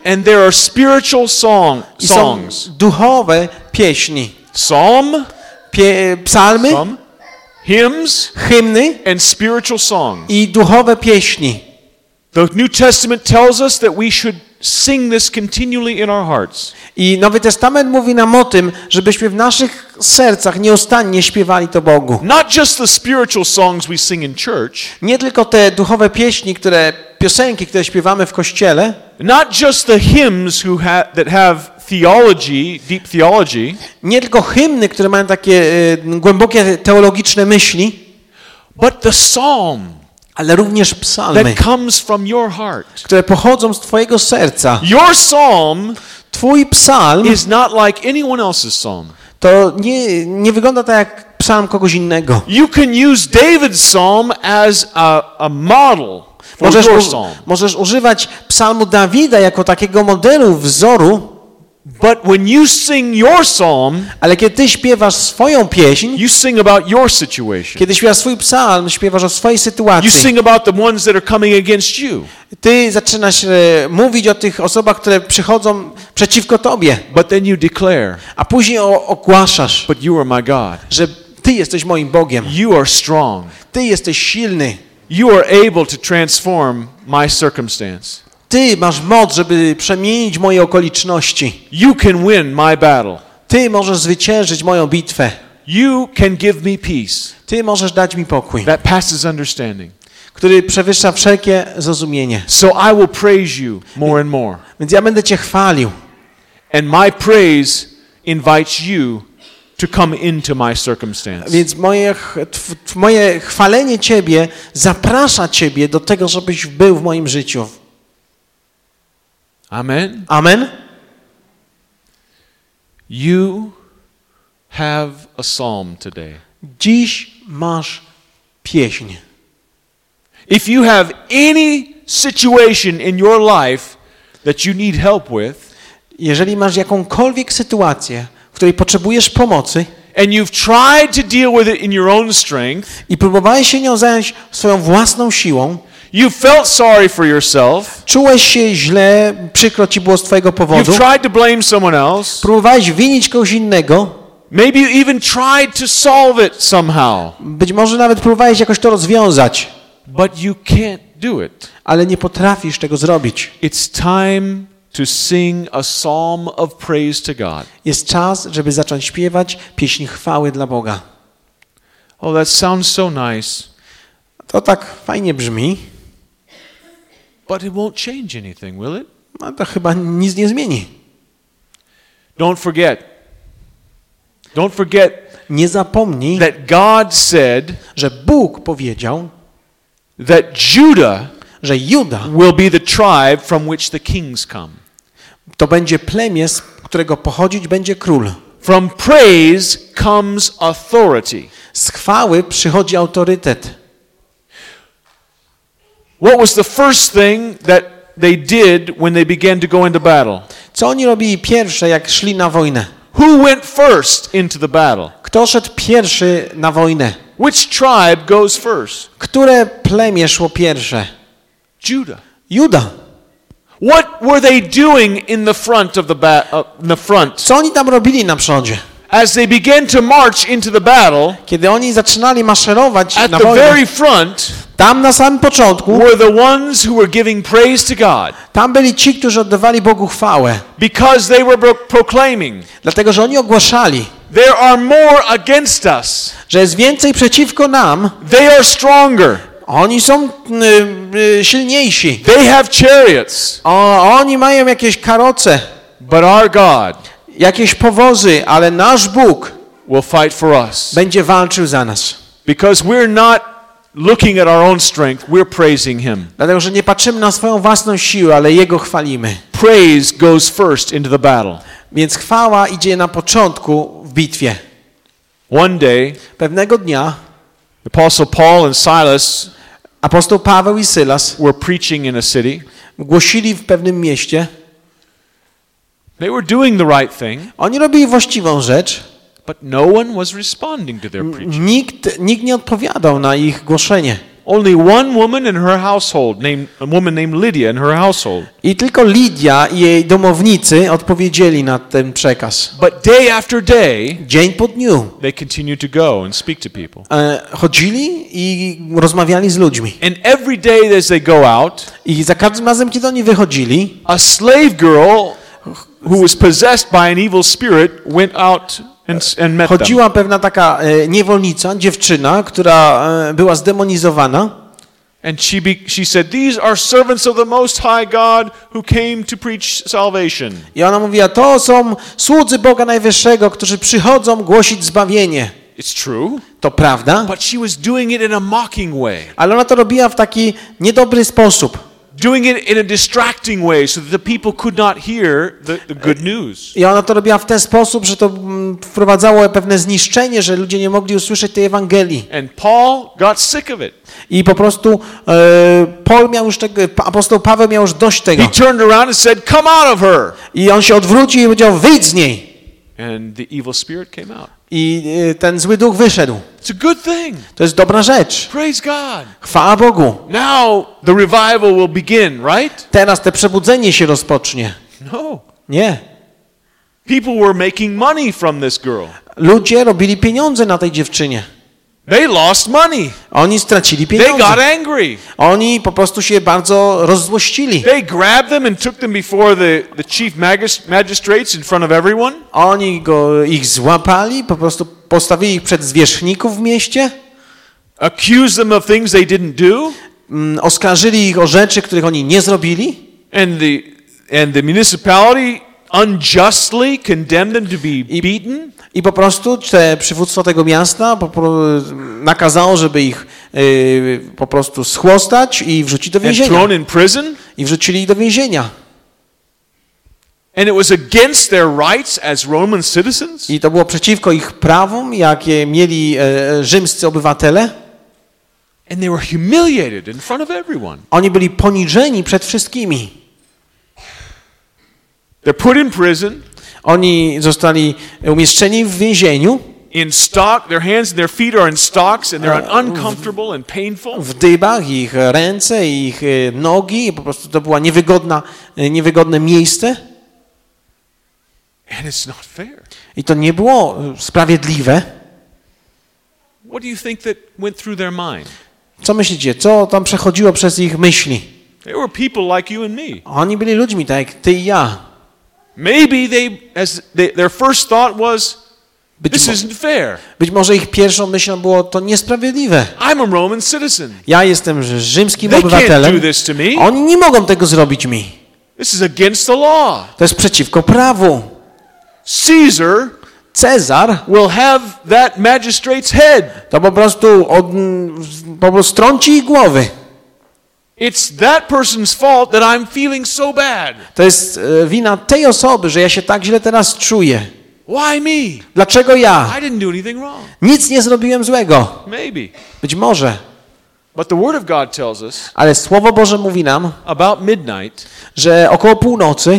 And there are spiritual song, I są songs. duchowe pieśni. Psalm, Pie, psalmy, Psalm, hymns, hymny and spiritual songs. i duchowe pieśni. The New Testament tells us that we should sing this continually in our hearts. I Nowy Testament mówi nam o tym, żebyśmy w naszych sercach nieustannie śpiewali to Bogu. Not just the spiritual songs we sing in church, Nie tylko te duchowe pieśni, które, piosenki, które śpiewamy w kościele, not just the hymns who ha- that have theology, deep theology, nie tylko hymny, które mają takie y, głębokie teologiczne myśli, but the psalm ale również psalmy, that comes from your heart. które pochodzą z twojego serca. Your psalm Twój psalm is not like anyone else's psalm. to nie, nie wygląda tak jak psalm kogoś innego. You can use David's psalm as a, a model for Możesz, your u, psalm. możesz używać psalmu Dawida jako takiego modelu, wzoru, But when you sing your psalm, ale kiedy ty śpiewasz swoją pieśń, you sing about your situation. kiedy śpiewasz swój psalm, śpiewasz o swojej You sytuacji. sing about the ones that are coming against you. Ty zaczynasz e, mówić o tych osobach, które przychodzą przeciwko tobie, But then you declare, a później o, ogłaszasz, but you are my God. że ty jesteś moim Bogiem, You are strong. ty jesteś silny, You are able to transform my circumstance. ty masz moc, żeby przemienić moje okoliczności. You can win my battle. Ty możesz zwyciężyć moją bitwę. You can give me peace Ty możesz dać mi pokój, that passes understanding. który przewyższa wszelkie zrozumienie. So I will praise you more and more. Więc ja będę cię chwalił. And my praise invites you to come into my circumstance. Więc moje, ch- tw- tw- moje chwalenie ciebie zaprasza ciebie do tego, żebyś był w moim życiu. Amen. Amen? You have a psalm today. Dziś masz pieśń. If you have any situation in your life that you need help with, Jeżeli masz jakąkolwiek sytuację, w której potrzebujesz pomocy and you've tried to deal with it in your own strength, i próbowałeś się nią zająć swoją własną siłą, you felt sorry for yourself, czułeś się źle, przykro ci było z twojego powodu, you've tried to blame someone else, próbowałeś winić kogoś innego, maybe you even tried to solve it somehow, być może nawet próbowałeś jakoś to rozwiązać, but you can't do it. ale nie potrafisz tego zrobić. It's time to sing a psalm of praise to God. Jest czas, żeby zacząć śpiewać pieśń chwały dla Boga. Oh, that sounds so nice, To tak fajnie brzmi, but it won't change anything, will it? no to chyba nic nie zmieni. Don't forget. Don't forget Nie zapomnij, that God said że Bóg powiedział, that Judah że Juda will be the tribe from which the kings come. to będzie plemię, z którego pochodzić będzie król. From praise comes authority. Z chwały przychodzi autorytet. What was the first thing that they did when they began to go into battle? Co oni robili pierwsze, jak szli na wojnę? Who went first into the battle? Kto szedł pierwszy na wojnę? Which tribe goes first? Które plemię szło pierwsze? Judah. Juda. What were they doing in the front of the ba- uh, in the front? Co oni tam robili na przodzie? As they began to march into the battle, Kiedy oni zaczynali maszerować at na the wojnę, very front tam na samym początku, were the ones who were giving praise to God tam byli ci, którzy oddawali Bogu chwałę. because they were pro- proclaiming, Dlatego, że oni ogłaszali, there are more against us. że jest więcej przeciwko nam, They are stronger. oni są y, y, silniejsi. They have chariots. O, oni mają jakieś karoce, But our God jakieś powozy, ale nasz Bóg will fight for us. będzie walczył za nas. Because we're not looking at our own strength, we're praising Him. Dlatego, że nie patrzymy na swoją własną siłę, ale Jego chwalimy. Praise goes first into the battle. Więc chwała idzie na początku w bitwie. One day, Pewnego dnia the Apostle Paul and Silas apostoł Paweł i Sylas were preaching in a city. głosili w pewnym mieście. They were doing the right thing, Oni robili właściwą rzecz. but no one was responding to their preaching. Nikt, nikt nie odpowiadał na ich głoszenie. Only one woman in her household, named, a woman named Lydia in her household. I tylko Lidia i jej domownicy odpowiedzieli na ten przekaz. But day after day, Dzień po dniu they continued to go and speak to people. e, chodzili i rozmawiali z ludźmi. And every day as they go out, I za każdym razem, kiedy oni wychodzili, a slave girl who was possessed by an evil spirit went out and, and met them. chodziła pewna taka e, niewolnica, dziewczyna, która e, była zdemonizowana. And she, be, she said, these are servants of the Most High God who came to preach salvation. I ona mówiła, to są słudzy Boga Najwyższego, którzy przychodzą głosić zbawienie. It's true, To prawda, but she was doing it in a mocking way, ale ona to robiła w taki niedobry sposób. doing it in a distracting way so that the people could not hear the, the good news. I ona to robiła w ten sposób, że to mm, wprowadzało pewne zniszczenie, że ludzie nie mogli usłyszeć tej Ewangelii. And Paul got sick of it. I po prostu e, Paul miał już tego, apostoł Paweł miał już dość tego. He turned around and said, come out of her. I on się odwrócił i powiedział, wyjdź z niej. And the evil spirit came out. I e, ten zły duch wyszedł. It's a good thing. To jest dobra rzecz. Praise God. Chwała Bogu. Now the revival will begin, right? Teraz te przebudzenie się rozpocznie. No. Nie. People were making money from this girl. Ludzie robili pieniądze na tej dziewczynie. They lost money. Oni stracili They got pieniądze. angry. Oni po prostu się bardzo rozzłościli. They grabbed them and took them before the, the chief magis- magistrates in front of everyone. Oni go, ich złapali, po prostu postawili ich przed zwierzchników w mieście, Accused them of things they didn't do. mm, oskarżyli ich o rzeczy, których oni nie zrobili. And the, and the municipality unjustly condemned them to be beaten. I po prostu te przywództwo tego miasta po, pro, nakazało, żeby ich y, po prostu schłostać i wrzucić do And więzienia. thrown in prison. I wrzucili ich do więzienia. And it was against their rights as Roman citizens. I to było przeciwko ich prawom, jakie mieli e, rzymscy obywatele. And they were humiliated in front of everyone. Oni byli poniżeni przed wszystkimi. They're put in prison, Oni zostali umieszczeni w więzieniu, in stock. Their hands and their feet are in stocks, and they're uncomfortable and painful. w dybach, ich ręce, ich e, nogi, po prostu to było niewygodna, e, niewygodne miejsce. And it's not fair. I to nie było e, sprawiedliwe. What do you think that went through their mind? Co myślicie, co tam przechodziło przez ich myśli? They were people like you and me. Oni byli ludźmi, tak jak ty i ja. Maybe they, as they, their first thought was, Być, this mo- isn't fair. być może ich pierwszą myślą było, to niesprawiedliwe. I'm a Roman citizen. Ja jestem rzymskim They can't obywatelem. do this to me. Oni nie mogą tego zrobić mi. This is against the law. To jest przeciwko prawu. Caesar Cezar will have that magistrate's head. to po prostu od, po prostu strąci ich głowy. It's that person's fault that I'm feeling so bad. To jest e, wina tej osoby, że ja się tak źle teraz czuję. Why me? Dlaczego ja? I didn't do anything wrong. Nic nie zrobiłem złego. Maybe. Być może. But the Word of God tells us Ale Słowo Boże mówi nam, about midnight, że około północy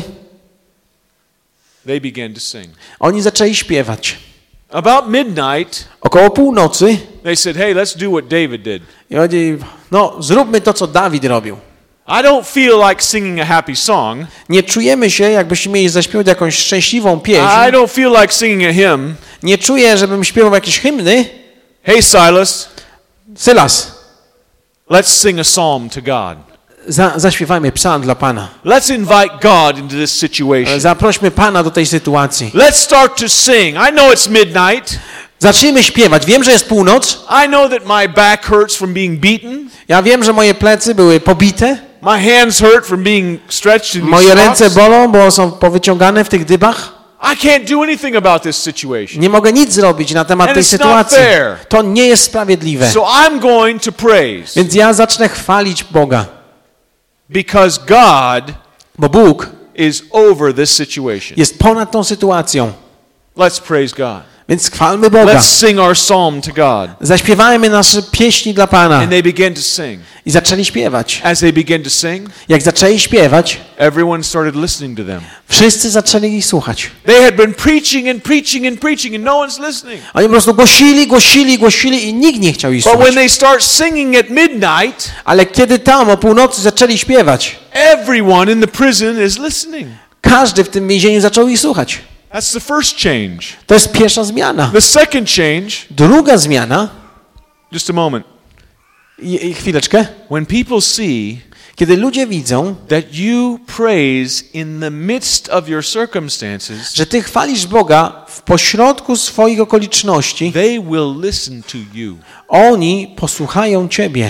they began to sing. oni zaczęli śpiewać. About midnight, Około północy they said, hey, let's do what David did. i oni, no zróbmy to, co Dawid robił. I don't feel like singing a happy song. Nie czujemy się, jakbyśmy mieli zaśpiewać jakąś szczęśliwą pieśń. I don't feel like singing a hymn. Nie czuję, żebym śpiewał jakieś hymny. Hey, Silas, Sylas, let's sing a psalm to God. za, zaśpiewajmy psalm dla Pana. Let's invite God into this situation. Zaprośmy Pana do tej sytuacji. Let's start to sing. I know it's midnight. Zacznijmy śpiewać. Wiem, że jest północ. I know that my back hurts from being beaten. Ja wiem, że moje plecy były pobite. My hands hurt from being stretched in these Moje ręce stocks. bolą, bo są powyciągane w tych dybach. I can't do anything about this situation. Nie mogę nic zrobić na temat And tej it's not sytuacji. fair. To nie jest sprawiedliwe. So I'm going to praise Więc ja zacznę chwalić Boga. because God Bo Bóg is over this situation. jest ponad tą sytuacją. Let's praise God. Więc chwalmy Boga. Let's sing our psalm to God. Zaśpiewajmy nasze pieśni dla Pana. And they began to sing. I zaczęli śpiewać. As they began to sing, Jak zaczęli śpiewać, everyone started listening to them. wszyscy zaczęli ich słuchać. They had been preaching and preaching and preaching and no one's listening. Oni po prostu głosili, głosili, głosili i nikt nie chciał ich But when słuchać. they start singing at midnight, Ale kiedy tam o północy zaczęli śpiewać, everyone in the prison is listening. każdy w tym więzieniu zaczął ich słuchać. That's the first change. To jest pierwsza zmiana. The second change, Druga zmiana, just a moment. i, i chwileczkę, When people see kiedy ludzie widzą, that you praise in the midst of your circumstances, że ty chwalisz Boga w pośrodku swoich okoliczności, they will listen to you. oni posłuchają ciebie.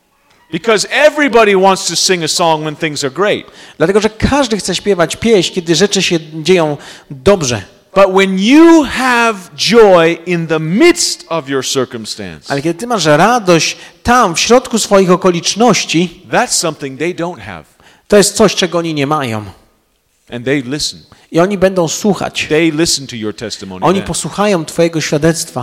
Because everybody wants to sing a song when things are great. Dlatego, że każdy chce śpiewać pieśń, kiedy rzeczy się dzieją dobrze. But when you have joy in the midst of your circumstance, Ale kiedy ty masz radość tam, w środku swoich okoliczności, that's something they don't have. to jest coś, czego oni nie mają. And they listen. I oni będą słuchać. They listen to your testimony. Oni then. posłuchają twojego świadectwa.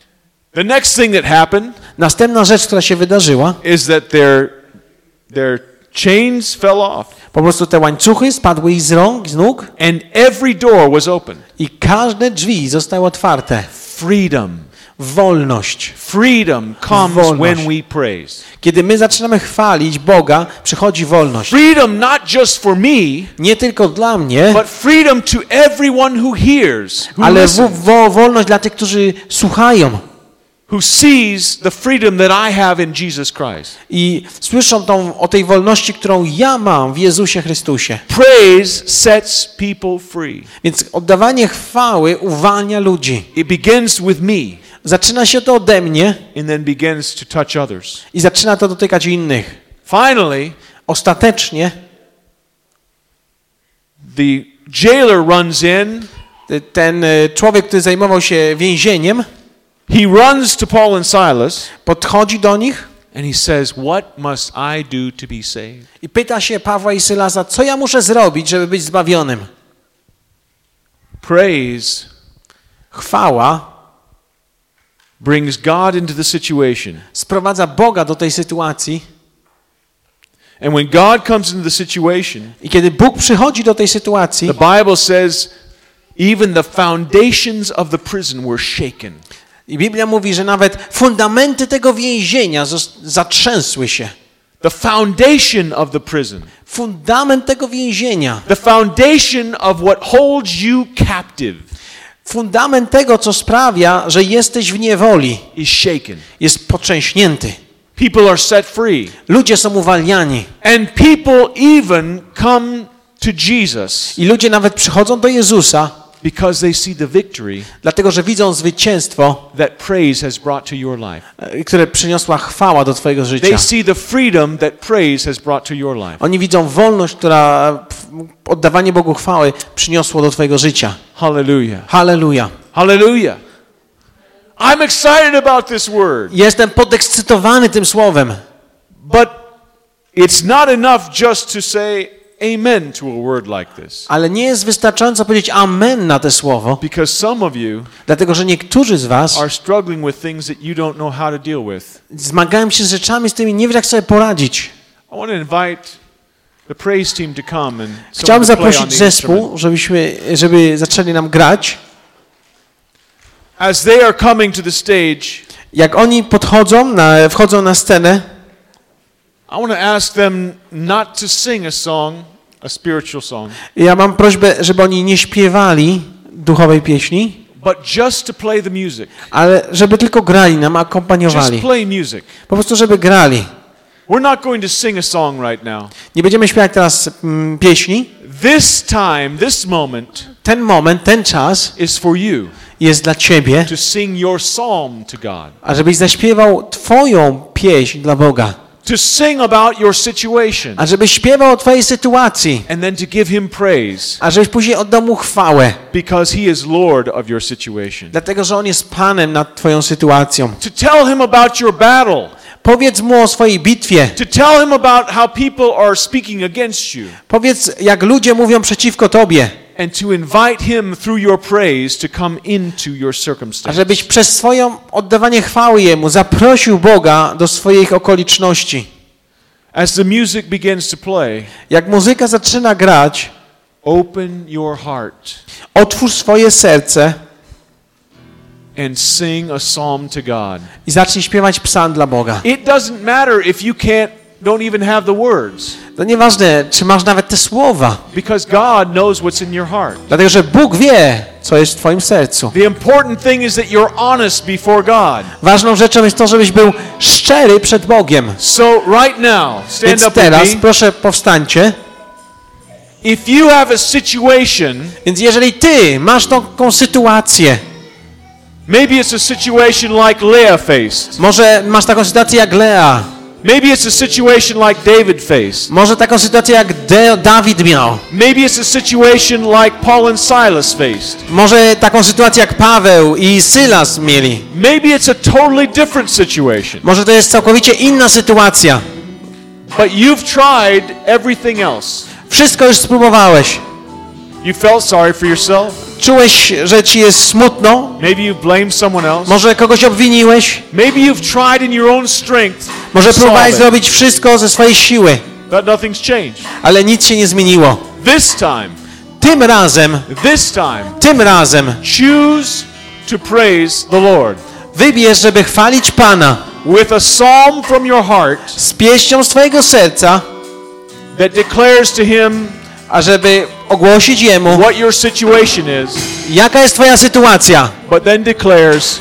The next thing that happened Następna rzecz, która się wydarzyła, is that their their chains fell off po prostu te łańcuchy spadły ich z rąk, z nóg and every door was open. i każde drzwi zostały otwarte. Freedom. Wolność. Freedom comes Wolność. when we praise. Kiedy my zaczynamy chwalić Boga, przychodzi wolność. Freedom not just for me, Nie tylko dla mnie, but freedom to everyone who hears, who ale w, listens, wo, wolność dla tych, którzy słuchają who sees the freedom that I have in Jesus Christ. i słyszą tą, o tej wolności, którą ja mam w Jezusie Chrystusie. Praise sets people free. Więc oddawanie chwały uwalnia ludzi. It begins with me Zaczyna się to ode mnie and then begins to touch others. i zaczyna to dotykać innych. Finally, Ostatecznie the jailer runs in. ten e, człowiek, który zajmował się więzieniem, He runs to Paul and Silas podchodzi do nich and he says, "What must I do to be saved?" i pyta się Pawła i Sylasa, co ja muszę zrobić, żeby być zbawionym. Praise Chwała brings God into the situation. sprowadza Boga do tej sytuacji And when God comes into the situation, i kiedy Bóg przychodzi do tej sytuacji, the Bible says even the foundations of the prison were shaken. i Biblia mówi, że nawet fundamenty tego więzienia zos- zatrzęsły się. The foundation of the prison. Fundament tego więzienia, The foundation of what holds you captive fundament tego, co sprawia, że jesteś w niewoli, is shaken. jest potrzęśnięty. People are set free. Ludzie są uwalniani. And people even come to Jesus I ludzie nawet przychodzą do Jezusa, because they see the victory dlatego że widzą zwycięstwo, that praise has brought to your life. e, które przyniosła chwała do twojego życia. They see the freedom that praise has brought to your life. Oni widzą wolność, która w- oddawanie Bogu chwały przyniosło do twojego życia. Hallelujah. Halleluja. Hallelujah. I'm excited about this word. Jestem podekscytowany tym słowem, But it's not enough just to say amen to a word like this. ale nie jest wystarczająco powiedzieć amen na to słowo, Because some of you dlatego że niektórzy z was are struggling with things that you don't know how to deal with. zmagają się z rzeczami, z którymi nie wiesz, jak sobie poradzić. I want to invite the praise team to come and Chciałbym someone to play on zaprosić the instrument. zespół, żebyśmy, żeby zaczęli nam grać. As they are coming to the stage, Jak oni podchodzą, na, wchodzą na scenę, I want to ask them not to sing a song, a spiritual song, ja mam prośbę, żeby oni nie śpiewali duchowej pieśni, but just to play the music. ale żeby tylko grali nam, Just akompaniowali. play music. Po prostu, żeby grali. We're not going to sing a song right now. Nie będziemy śpiewać teraz mm, pieśni. This time, this moment Ten moment, ten czas is for you jest dla ciebie, to sing your psalm to God. a żebyś zaśpiewał twoją pieśń dla Boga. To sing about your situation A żebyś śpiewał o twojej sytuacji. and then to give him praise A żebyś później oddał mu chwałę. because he is Lord of your situation. Dlatego, że on jest Panem nad twoją sytuacją. To tell him about your battle. Powiedz mu o swojej bitwie. To Tell him about how people are speaking against you. Powiedz, jak ludzie mówią przeciwko tobie. And to invite him through your praise to come into your A circumstance. żebyś przez swoje oddawanie chwały Jemu zaprosił Boga do swoich okoliczności. As the music begins to play, Jak muzyka zaczyna grać, open your heart otwórz swoje serce and sing a psalm to God. i zacznij śpiewać psalm dla Boga. It doesn't matter if you can't, don't even have the words, To nieważne, czy masz nawet te słowa, because God knows what's in your heart. dlatego że Bóg wie, co jest w twoim sercu. The important thing is that you're honest before God. Ważną rzeczą jest to, żebyś był szczery przed Bogiem. So right now, stand Więc up teraz, with me. proszę, powstańcie. If you have a situation, Więc jeżeli ty masz taką sytuację, maybe it's a situation like Leah faced. może masz taką sytuację jak Lea, Maybe it's a situation like David faced. może taką sytuację jak De- Dawid miał, Maybe it's a situation like Paul and Silas faced. może taką sytuację jak Paweł i Sylas mieli, Maybe it's a totally different situation. może to jest całkowicie inna sytuacja. But you've tried everything else. Wszystko już spróbowałeś. You felt sorry for yourself. Czułeś, że ci jest smutno, Maybe you've blamed someone else. może kogoś obwiniłeś, Maybe you've tried in your own strength. może to solve próbowałeś it, zrobić wszystko ze swojej siły, but nothing's changed. ale nic się nie zmieniło. This time, Tym razem, this time, tym razem choose to praise the Lord wybierz, żeby chwalić Pana with a psalm from your heart z pieśnią z twojego serca, that declares to him ażeby ogłosić Jemu, what your situation is, jaka jest twoja sytuacja, but then declares,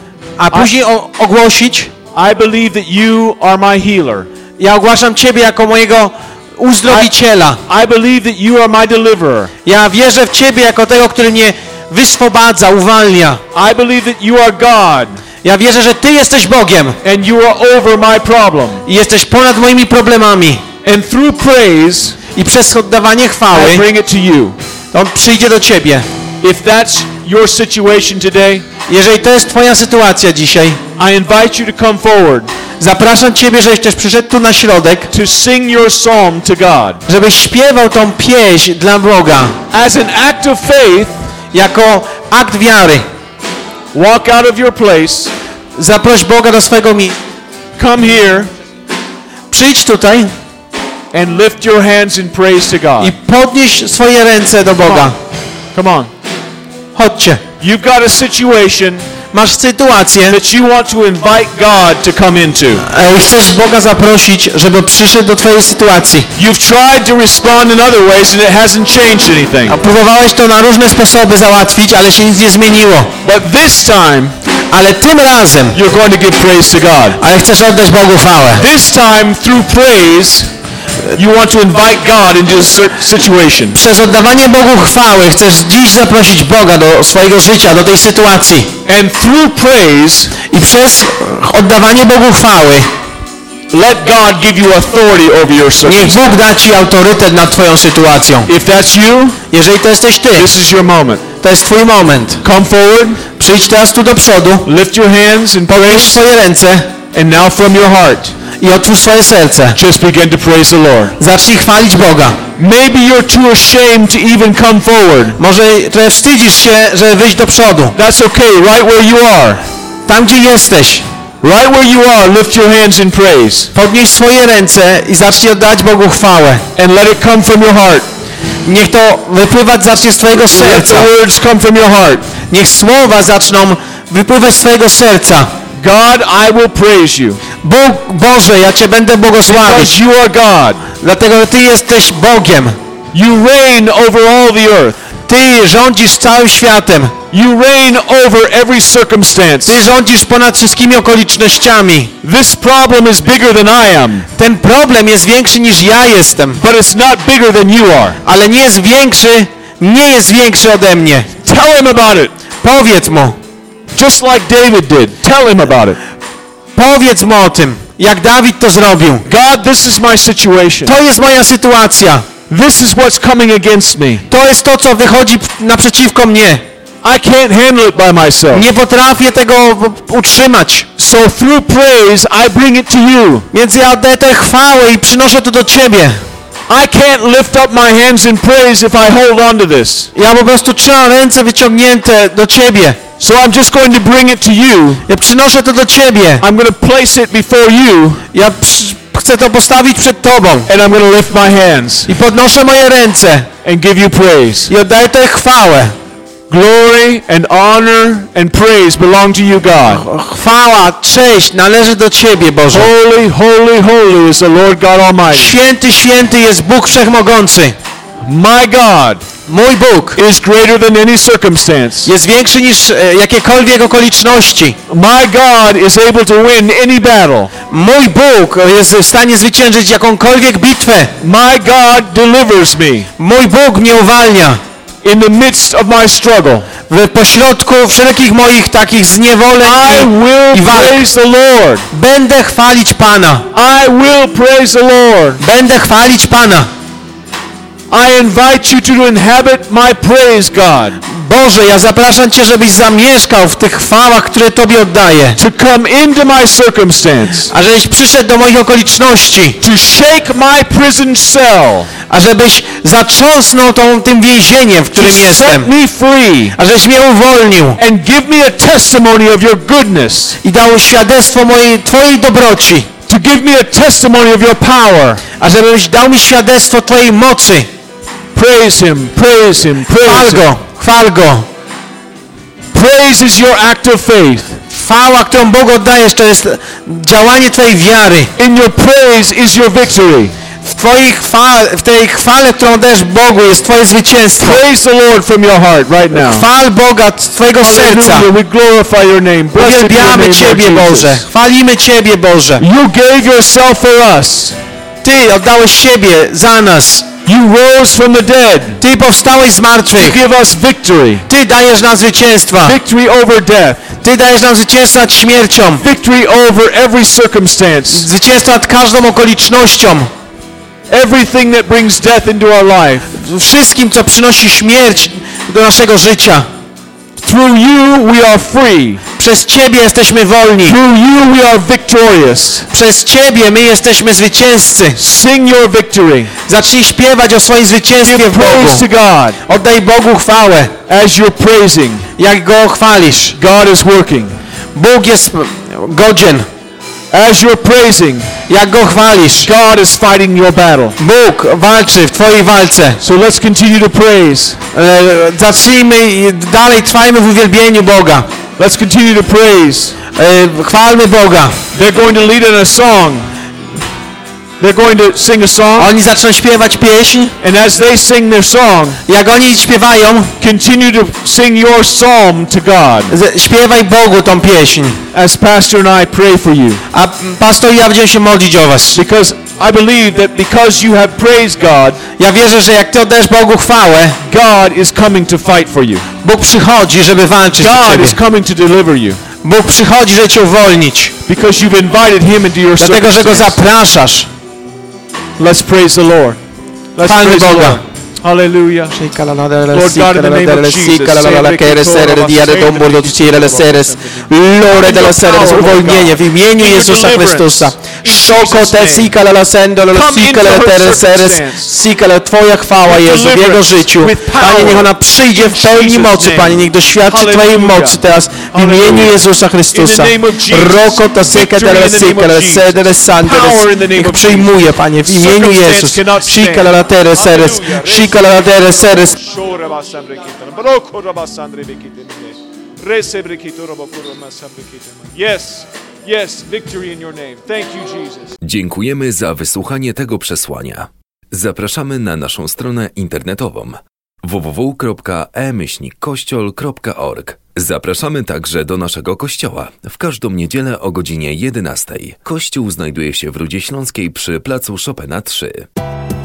a później o- ogłosić, I believe that you are my healer. ja ogłaszam Ciebie jako mojego uzdrowiciela. I believe that you are my deliverer. Ja wierzę w Ciebie jako tego, który mnie wyswobadza, uwalnia. I believe that you are God Ja wierzę, że Ty jesteś Bogiem and you are over my problem. i jesteś ponad moimi problemami. And through praise, I przez oddawanie chwały I bring it to you. On przyjdzie do Ciebie. If that's your situation today, Jeżeli to jest Twoja sytuacja dzisiaj, I invite you to come forward zapraszam Ciebie, żebyś też przyszedł tu na środek, to sing your psalm to God. żebyś śpiewał tą pieśń dla Boga As an act of faith, jako akt wiary. walk out of your place, Zaproś Boga do swojego mi. come here, Przyjdź tutaj and lift your hands in praise to God. i podnieś swoje ręce do Boga. Come on. Chodźcie. You've got a situation Masz sytuację that you want to invite God to come into. e, i chcesz Boga zaprosić, żeby przyszedł do twojej sytuacji. You've tried to respond in other ways and it hasn't changed anything. A próbowałeś to na różne sposoby załatwić, ale się nic nie zmieniło. But this time, Ale tym razem, you're going to give praise to God. ale chcesz oddać Bogu chwałę. This time, through praise, you want to invite God into a cer- situation. Przez oddawanie Bogu chwały chcesz dziś zaprosić Boga do swojego życia, do tej sytuacji. And through praise, I przez oddawanie Bogu chwały let God give you authority over your niech circumstance. Bóg da Ci autorytet nad Twoją sytuacją. If that's you, Jeżeli to jesteś Ty, this is your moment. to jest Twój moment. Come forward, Przyjdź teraz tu do przodu, lift your hands and podnieś praise, swoje ręce and now from your heart, i otwórz swoje serce. just begin to praise the Lord. Zacznij chwalić Boga. Maybe you're too ashamed to even come forward. Może trochę wstydzisz się, żeby wyjść do przodu. That's okay, right where you are. Tam, gdzie jesteś, Right where you are, lift your hands in praise. podnieś swoje ręce i zacznij oddać Bogu chwałę. And let it come from your heart. Niech to wypływać zacznie z Twojego Let serca. the words come from your heart. Niech słowa zaczną wypływać z Twojego serca. God, I will praise you. Bóg, Boże, ja Cię będę błogosławić, Because you are God. dlatego że Ty jesteś Bogiem. You reign over all the earth. Ty rządzisz całym światem. You reign over every circumstance. Ty rządzisz ponad wszystkimi okolicznościami. This problem is bigger than I am, Ten problem jest większy niż ja jestem, but it's not bigger than you are. ale nie jest większy, nie jest większy ode mnie. Tell him about it. Powiedz mu, Just like David did. Tell him about it. powiedz mu o tym, jak Dawid to zrobił. God, this is my situation. To jest moja sytuacja. This is what's coming against me. To jest to, co wychodzi naprzeciwko mnie. I can't handle it by myself. Nie potrafię tego utrzymać. So through praise, I bring it to you. Więc ja oddaję tę chwałę i przynoszę to do Ciebie. I can't lift up my hands in praise if I hold on to this. Ja po prostu trzymam ręce wyciągnięte do Ciebie. So I'm just going to bring it to you. Ja przynoszę to do Ciebie. I'm going to place it before you. Ja przy, chcę to postawić przed Tobą. And I'm going to lift my hands. I podnoszę moje ręce. And give you praise. I oddaję tę chwałę. Glory and honor and praise belong to you, God. Chwała, cześć należy do Ciebie, Boże. Holy, holy, holy is the Lord God Almighty. Święty, święty jest Bóg Wszechmogący. My God, mój Bóg, is greater than any circumstance. Jest większy niż e, jakiekolwiek okoliczności. My God is able to win any battle. Mój Bóg jest w stanie zwyciężyć jakąkolwiek bitwę. My God delivers me. Mój Bóg mnie uwalnia. In the midst of my struggle. W pośrodku wszelkich moich takich zniewoleń I will i walk. praise the Lord. Będę chwalić Pana. I will praise the Lord. Będę chwalić Pana. I invite you to inhabit my praise, God. Boże, ja zapraszam Cię, żebyś zamieszkał w tych chwałach, które Tobie oddaję. To come into my circumstance. A żebyś przyszedł do moich okoliczności. To shake my prison cell. A żebyś zatrząsnął tą, tym więzieniem, w którym to jestem. Set me free. A żebyś mnie uwolnił. And give me a testimony of your goodness. I dał świadectwo mojej, Twojej dobroci. To give me a testimony of your power. A żebyś dał mi świadectwo Twojej mocy. Praise him, praise him, praise Chwal go, chwal go. Praise is your act of faith. Chwała, którą Bogu oddajesz, to jest działanie Twojej wiary. In your praise is your victory. W Twojej chwale, w tej chwale, którą oddajesz Bogu, jest Twoje zwycięstwo. Praise the Lord from your heart right now. Chwal Boga z Twojego serca. We glorify your name. Uwielbiamy Ciebie, Boże. Chwalimy Ciebie, Boże. You gave yourself for us. Ty oddałeś siebie za nas. You rose from the dead. Ty powstałeś z martwych. To give us victory. Ty dajesz nam zwycięstwa. Victory over death. Ty dajesz nam zwycięstwo nad śmiercią. Victory over every circumstance. Zwycięstwo nad każdą okolicznością. Everything that brings death into our life. Wszystkim, co przynosi śmierć do naszego życia. Through you we are free. Przez Ciebie jesteśmy wolni. Through you we are victorious. Przez Ciebie my jesteśmy zwycięzcy. Sing your victory. Zacznij śpiewać o swoim zwycięstwie w Bogu. Praise to God. Oddaj Bogu chwałę. As you're praising, jak Go chwalisz. God is working. Bóg jest godzien. As you're praising, jak Go chwalisz. God is fighting your battle. Bóg walczy w Twojej walce. So let's continue to praise. E, zacznijmy i dalej trwajmy w uwielbieniu Boga. Let's continue to praise. E, chwalmy Boga. They're going to lead in a song. They're going to sing a song. Oni zaczną śpiewać pieśń. And as they sing their song, jak oni śpiewają, continue to sing your psalm to God. Śpiewaj Bogu tą pieśń. As pastor and I pray for you. A pastor i ja będziemy się modlić o was. Because I believe that because you have praised God, ja wierzę, że jak ty oddajesz Bogu chwałę, God is coming to fight for you. Bóg przychodzi, żeby walczyć o ciebie. God is coming to deliver you. Bóg przychodzi, żeby cię uwolnić. Because you've invited him into your dlatego, że go zapraszasz. Let's praise the Lord. Let's Chwalmy praise Boga. the Lord. Hallelujah. Lord God, in the name of Jesus, Lore de los seres, uwolnienie w imieniu Jezusa Chrystusa. Szoko te sikala la sendo la sikala la seres, sikala Twoja chwała Jezu w jego życiu. Panie, niech ona przyjdzie w pełni mocy, Panie, niech doświadczy Twojej mocy teraz w imieniu Jezusa Chrystusa. Roko ta sikala la sikala la seres sanderes. Niech przyjmuje, Panie, w imieniu Jezus. Sikala la teres seres. Sikala la teres seres. Yes, yes, victory in your name. Thank you, Jesus. Dziękujemy za wysłuchanie tego przesłania. Zapraszamy na naszą stronę internetową w w w kropka e myślnik kościol kropka org. Zapraszamy także do naszego kościoła w każdą niedzielę o godzinie jedenastej. Kościół znajduje się w Rudzie Śląskiej przy placu Chopina trzy.